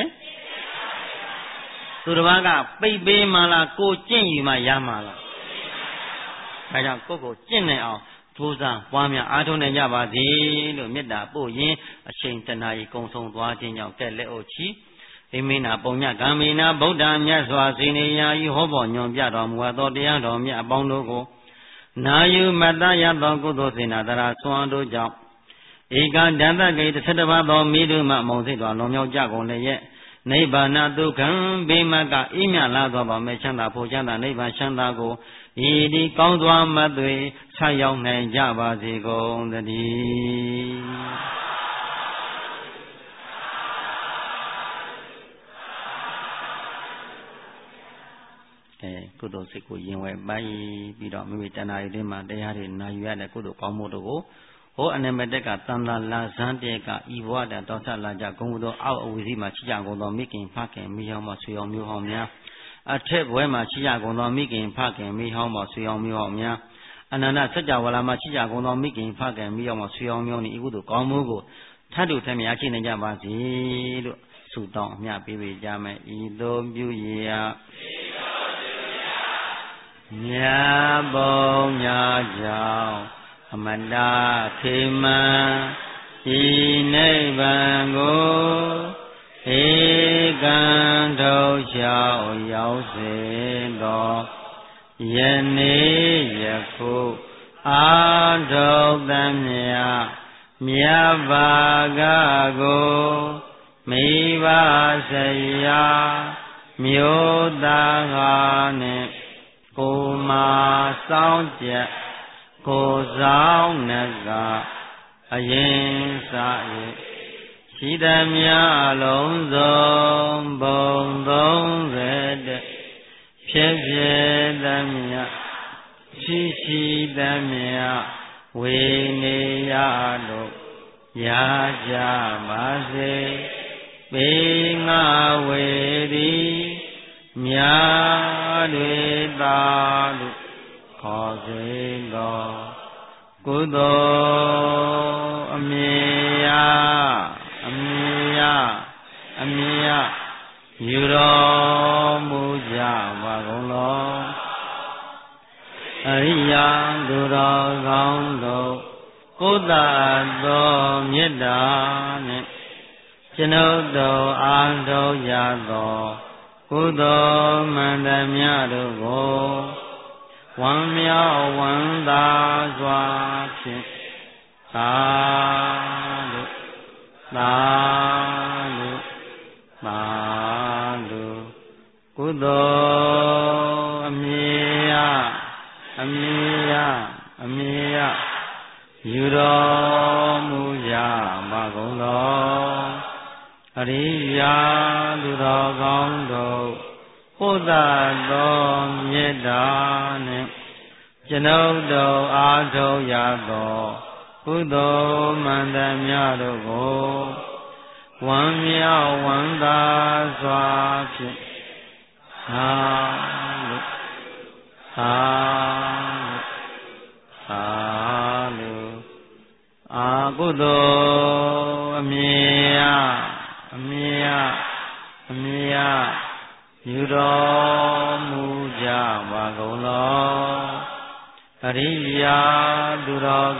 သူတစ်ပါးကပိတ်ပေးမှလားကိုကျင့်ယူမှရမှာလားဒါကြောင့်ကိုကျင့်နိုင်အောင်ကြိုးစားပွားများအားထုတ်နိုင်ကြပါစေလို့မေတ္တာပို့ရင်းအချိန်တနာကြီးကုံဆုံးသွားခြင်းကြောင့်တက်လက်အိုချီဣမိနာပုံညကံမိနာဗုဒ္ဓမြတ်စွာစေနေရာဤဟောပေါ်ညွန်ပြတော်မူသောတရားတော်မြတ်အပေါင်းတို့ကိုနာယူမတ္တရသောကုသိုလ်စေနာတရာဆွမ်းတို့ကြောင့်ဧကဒန္တဂိ17ပါးသောမိတုမမုံစိတ်တော်လွန်မြောက်ကြကုန်လည်းရဲ့နိဗ္ဗာန်ဒုက္ခံဘေမကအိမြလာသောဗမေချမ်းသာဖို့ချမ်းသာနိဗ္ဗာန်ချမ်းသာကိုဤဒီကောင်းစွာမသွေဆက်ရောက်နိုင်ကြပါစေကုန်သတည်းကုသိုလ်စိတ်ကိုရင်ဝယ်ပိုက်ပြီးတော့မိမိတဏှာရည်တွေမှာတရားတွေနာယူရတဲ့ကုသိုလ်ကောင်းမှုတို့ကိုဟောအနေမတက်ကသံသာလာဇန်းတဲ့ကဤဘဝတတော်ဆက်လာကြဂုံသောအောက်အဝီစီမှာရှိကြကုန်သောမိခင်ဖခင်မိဟောင်းမဆွေအောင်မျိုးဟောင်းများအထက်ဘွဲမှာရှိကြကုန်သောမိခင်ဖခင်မိဟောင်းမဆွေအောင်မျိုးဟောင်းများအနန္တစัจ java လာမှာရှိကြကုန်သောမိခင်ဖခင်မိဟောင်းမဆွေအောင်မျိုးဤကုသိုလ်ကောင်းမှုကိုထပ်တူထပ်မြတ်ရှိနေကြပါစေလို့ဆုတောင်းအမြတ်ပေးပေးကြမယ်ဤသို့ပြုရာမြတ်ဘုံညာကြောင့်အမတခေမံဤနိဗ္ဗာန်ကိုဧကံထုတ်လျှောက်ရောက်စေသောယနေ့ယခုအာထုတ်သမျှမြတ်ဘာကကိုမိဘဆရာမျိုးသားကနှင့်ကိုမာစောင်းကြကိုဆောင်နှကအရင်စား၏ရှိသမျှလုံးစုံဘုံ30ဖြစ်ဖြစ်သမျှရှိသမျှဝေနေရလို့ရကြပါစေပေငါဝေသည်မြာတွေသာလို့ခေါ်စေသောကုသိုလ်အမြင်ရယူတော်မူကြပါကုန်လောအရိယာသူတော်ကောင်းတို့ကုသသောမေတ္တာနှင့်ကျွန်ုပ်တို့အားထုတ်ရသောကုသိုလ်မှန်သမျှတို့ကိုဝမ်းမြောက်ဝမ်းသာစွာဖြင့်သာလုကုသိုလ်အမြင်ရယူတော်မူကြပါကုန်သောအရိယာသူတော်ကောင်းတို့ပုဒ္ဒသောမေတ္တာနှင့်ကျွန်ုပ်တို့အားထုတ်ရသောကုသိုလ်မှန်သမျှတို့ကိုဝမ်းမြောက်ဝမ်းသာစွာဖြင့်သာလုသာလုသာလုအာကုသိုလ်အမြင်ရအမြင်ရအမြင်ရယူတော်မူကြပါကုန်လောအရိယာသူတော်